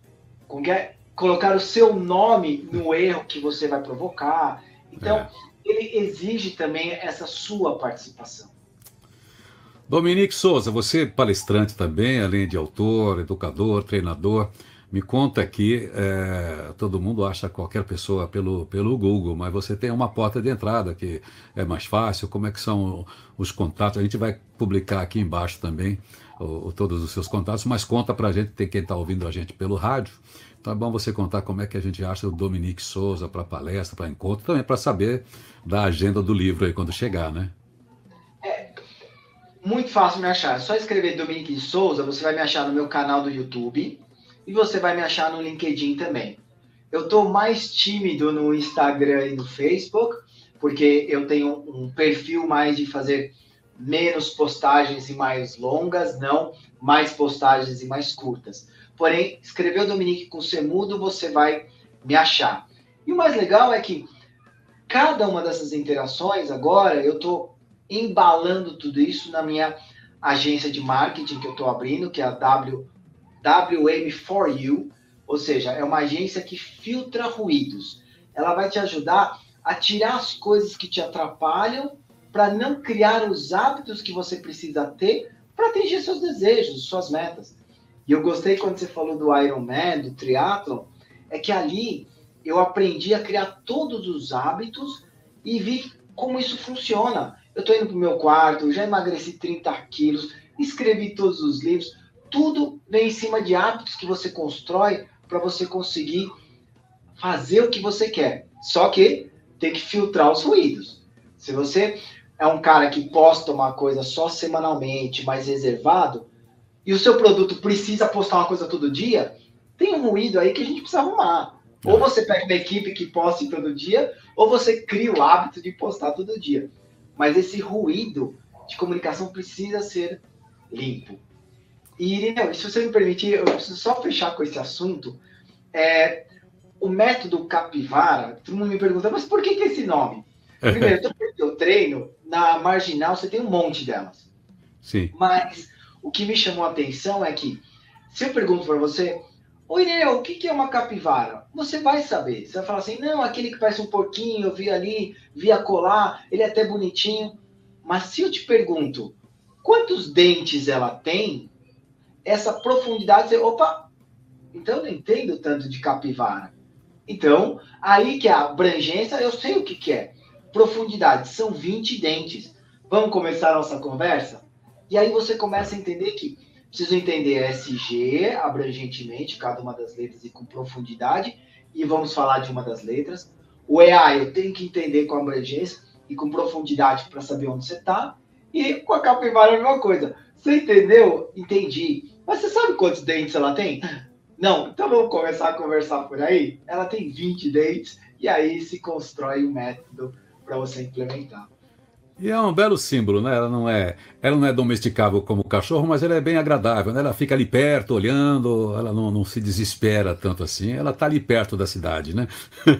colocar o seu nome no erro que você vai provocar. Então, é. ele exige também essa sua participação. Dominique Souza, você é palestrante também, além de autor, educador, treinador. Me conta aqui, é, todo mundo acha qualquer pessoa pelo, pelo Google, mas você tem uma porta de entrada que é mais fácil. Como é que são os contatos? A gente vai publicar aqui embaixo também o, o, todos os seus contatos, mas conta pra gente, tem quem está ouvindo a gente pelo rádio. Então é bom você contar como é que a gente acha o Dominique Souza para palestra, para encontro, também para saber da agenda do livro aí quando chegar, né? É muito fácil me achar. É só escrever Dominique Souza, você vai me achar no meu canal do YouTube. E você vai me achar no LinkedIn também. Eu estou mais tímido no Instagram e no Facebook, porque eu tenho um perfil mais de fazer menos postagens e mais longas, não mais postagens e mais curtas. Porém, escreveu Dominique com C mudo, você vai me achar. E o mais legal é que cada uma dessas interações, agora, eu estou embalando tudo isso na minha agência de marketing que eu estou abrindo, que é a W, W M quatro U, ou seja, é uma agência que filtra ruídos. Ela vai te ajudar a tirar as coisas que te atrapalham para não criar os hábitos que você precisa ter para atingir seus desejos, suas metas. E eu gostei quando você falou do Ironman, do triatlon, é que ali eu aprendi a criar todos os hábitos e vi como isso funciona. Eu estou indo para o meu quarto, já emagreci trinta quilos, escrevi todos os livros, tudo vem em cima de hábitos que você constrói para você conseguir fazer o que você quer. Só que tem que filtrar os ruídos. Se você é um cara que posta uma coisa só semanalmente, mais reservado, e o seu produto precisa postar uma coisa todo dia, tem um ruído aí que a gente precisa arrumar. Ou você pega uma equipe que poste todo dia, ou você cria o hábito de postar todo dia. Mas esse ruído de comunicação precisa ser limpo. E, Irineu, se você me permitir, eu preciso só fechar com esse assunto. É, o método Capivara, todo mundo me pergunta, mas por que, que esse nome? Primeiro, eu treino, na Marginal você tem um monte delas. Sim. Mas o que me chamou a atenção é que, se eu pergunto para você, oi, Irineu, o que, que é uma capivara? Você vai saber. Você vai falar assim, não, aquele que parece um porquinho, eu vi ali, vi acolá, ele é até bonitinho. Mas se eu te pergunto, quantos dentes ela tem, essa profundidade, você, opa, então eu não entendo tanto de capivara. Então, aí que é a abrangência, eu sei o que, que é. Profundidade, são vinte dentes. Vamos começar a nossa conversa? E aí você começa a entender que preciso entender S G abrangentemente, cada uma das letras e com profundidade, e vamos falar de uma das letras. O E A eu tenho que entender com abrangência e com profundidade para saber onde você está. E com a capivara é a mesma coisa. Você entendeu? Entendi. Mas você sabe quantos dentes ela tem? Não, então vamos começar a conversar por aí. Ela tem vinte dentes e aí se constrói um método para você implementar. E é um belo símbolo, né? Ela não é, ela não é domesticável como o cachorro, mas ela é bem agradável, né? Ela fica ali perto, olhando, ela não, não se desespera tanto assim. Ela está ali perto da cidade, né?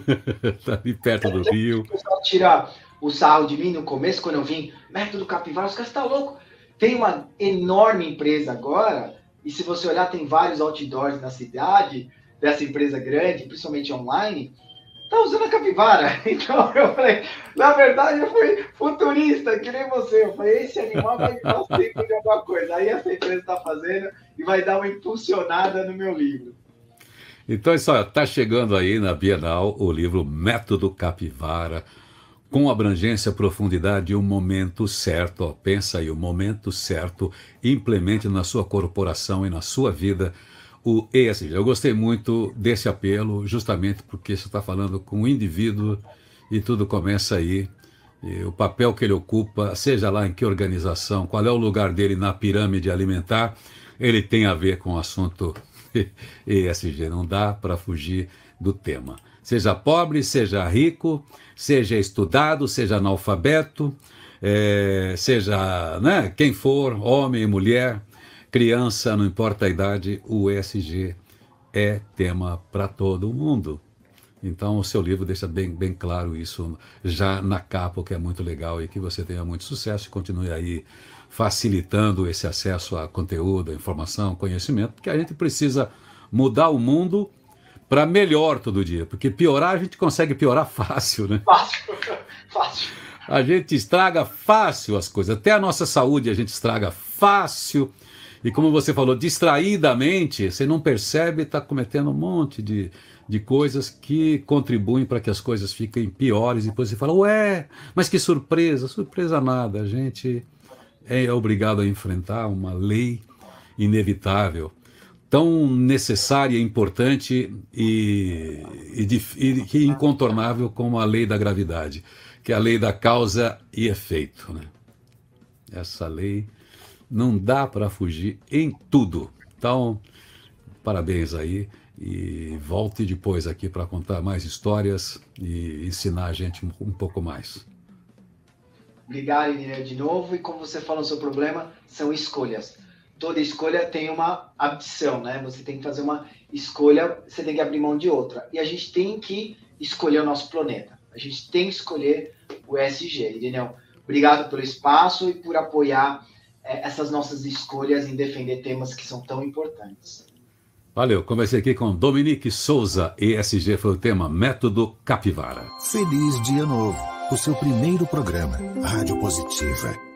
Está ali perto do rio. O pessoal tira o sarro de mim no começo, quando eu vim, método Capivara, os caras estão loucos. Tem uma enorme empresa agora, e se você olhar, tem vários outdoors na cidade, dessa empresa grande, principalmente online, tá usando a capivara. Então eu falei, na verdade eu fui futurista, que nem você. Eu falei, esse animal vai dar tempo de alguma coisa. Aí essa empresa está fazendo e vai dar uma impulsionada no meu livro. Então, isso está chegando aí na Bienal o livro Método Capivara, com abrangência, profundidade e o momento certo. Ó, pensa aí, o momento certo, implemente na sua corporação e na sua vida o E S G. Eu gostei muito desse apelo, justamente porque você está falando com o indivíduo e tudo começa aí. E o papel que ele ocupa, seja lá em que organização, qual é o lugar dele na pirâmide alimentar, ele tem a ver com o assunto E S G. Não dá para fugir do tema. Seja pobre, seja rico, seja estudado, seja analfabeto, é, seja, né, quem for, homem, mulher, criança, não importa a idade, o E S G é tema para todo mundo. Então o seu livro deixa bem, bem claro isso já na capa, o que é muito legal, e que você tenha muito sucesso e continue aí facilitando esse acesso a conteúdo, a informação, conhecimento, porque a gente precisa mudar o mundo para melhor todo dia, porque piorar a gente consegue piorar fácil, né? Fácil, fácil. A gente estraga fácil as coisas, até a nossa saúde a gente estraga fácil. E como você falou, distraidamente, você não percebe, está cometendo um monte de, de coisas que contribuem para que as coisas fiquem piores. E depois você fala, ué, mas que surpresa, surpresa nada. A gente é obrigado a enfrentar uma lei inevitável, tão necessária, importante e, e, e, e incontornável como a lei da gravidade, que é a lei da causa e efeito, né? Essa lei não dá para fugir em tudo. Então, parabéns aí e volte depois aqui para contar mais histórias e ensinar a gente um, um pouco mais. Obrigado, Irineu, de novo. E como você falou, o seu problema são escolhas. Toda escolha tem uma abdição, né? Você tem que fazer uma escolha, você tem que abrir mão de outra. E a gente tem que escolher o nosso planeta. A gente tem que escolher o E S G. Irineu, obrigado pelo espaço e por apoiar é, essas nossas escolhas em defender temas que são tão importantes. Valeu, conversei aqui com Dominique Souza, E S G foi o tema Método Capivara. Feliz Dia Novo, o seu primeiro programa, Rádio Positiva.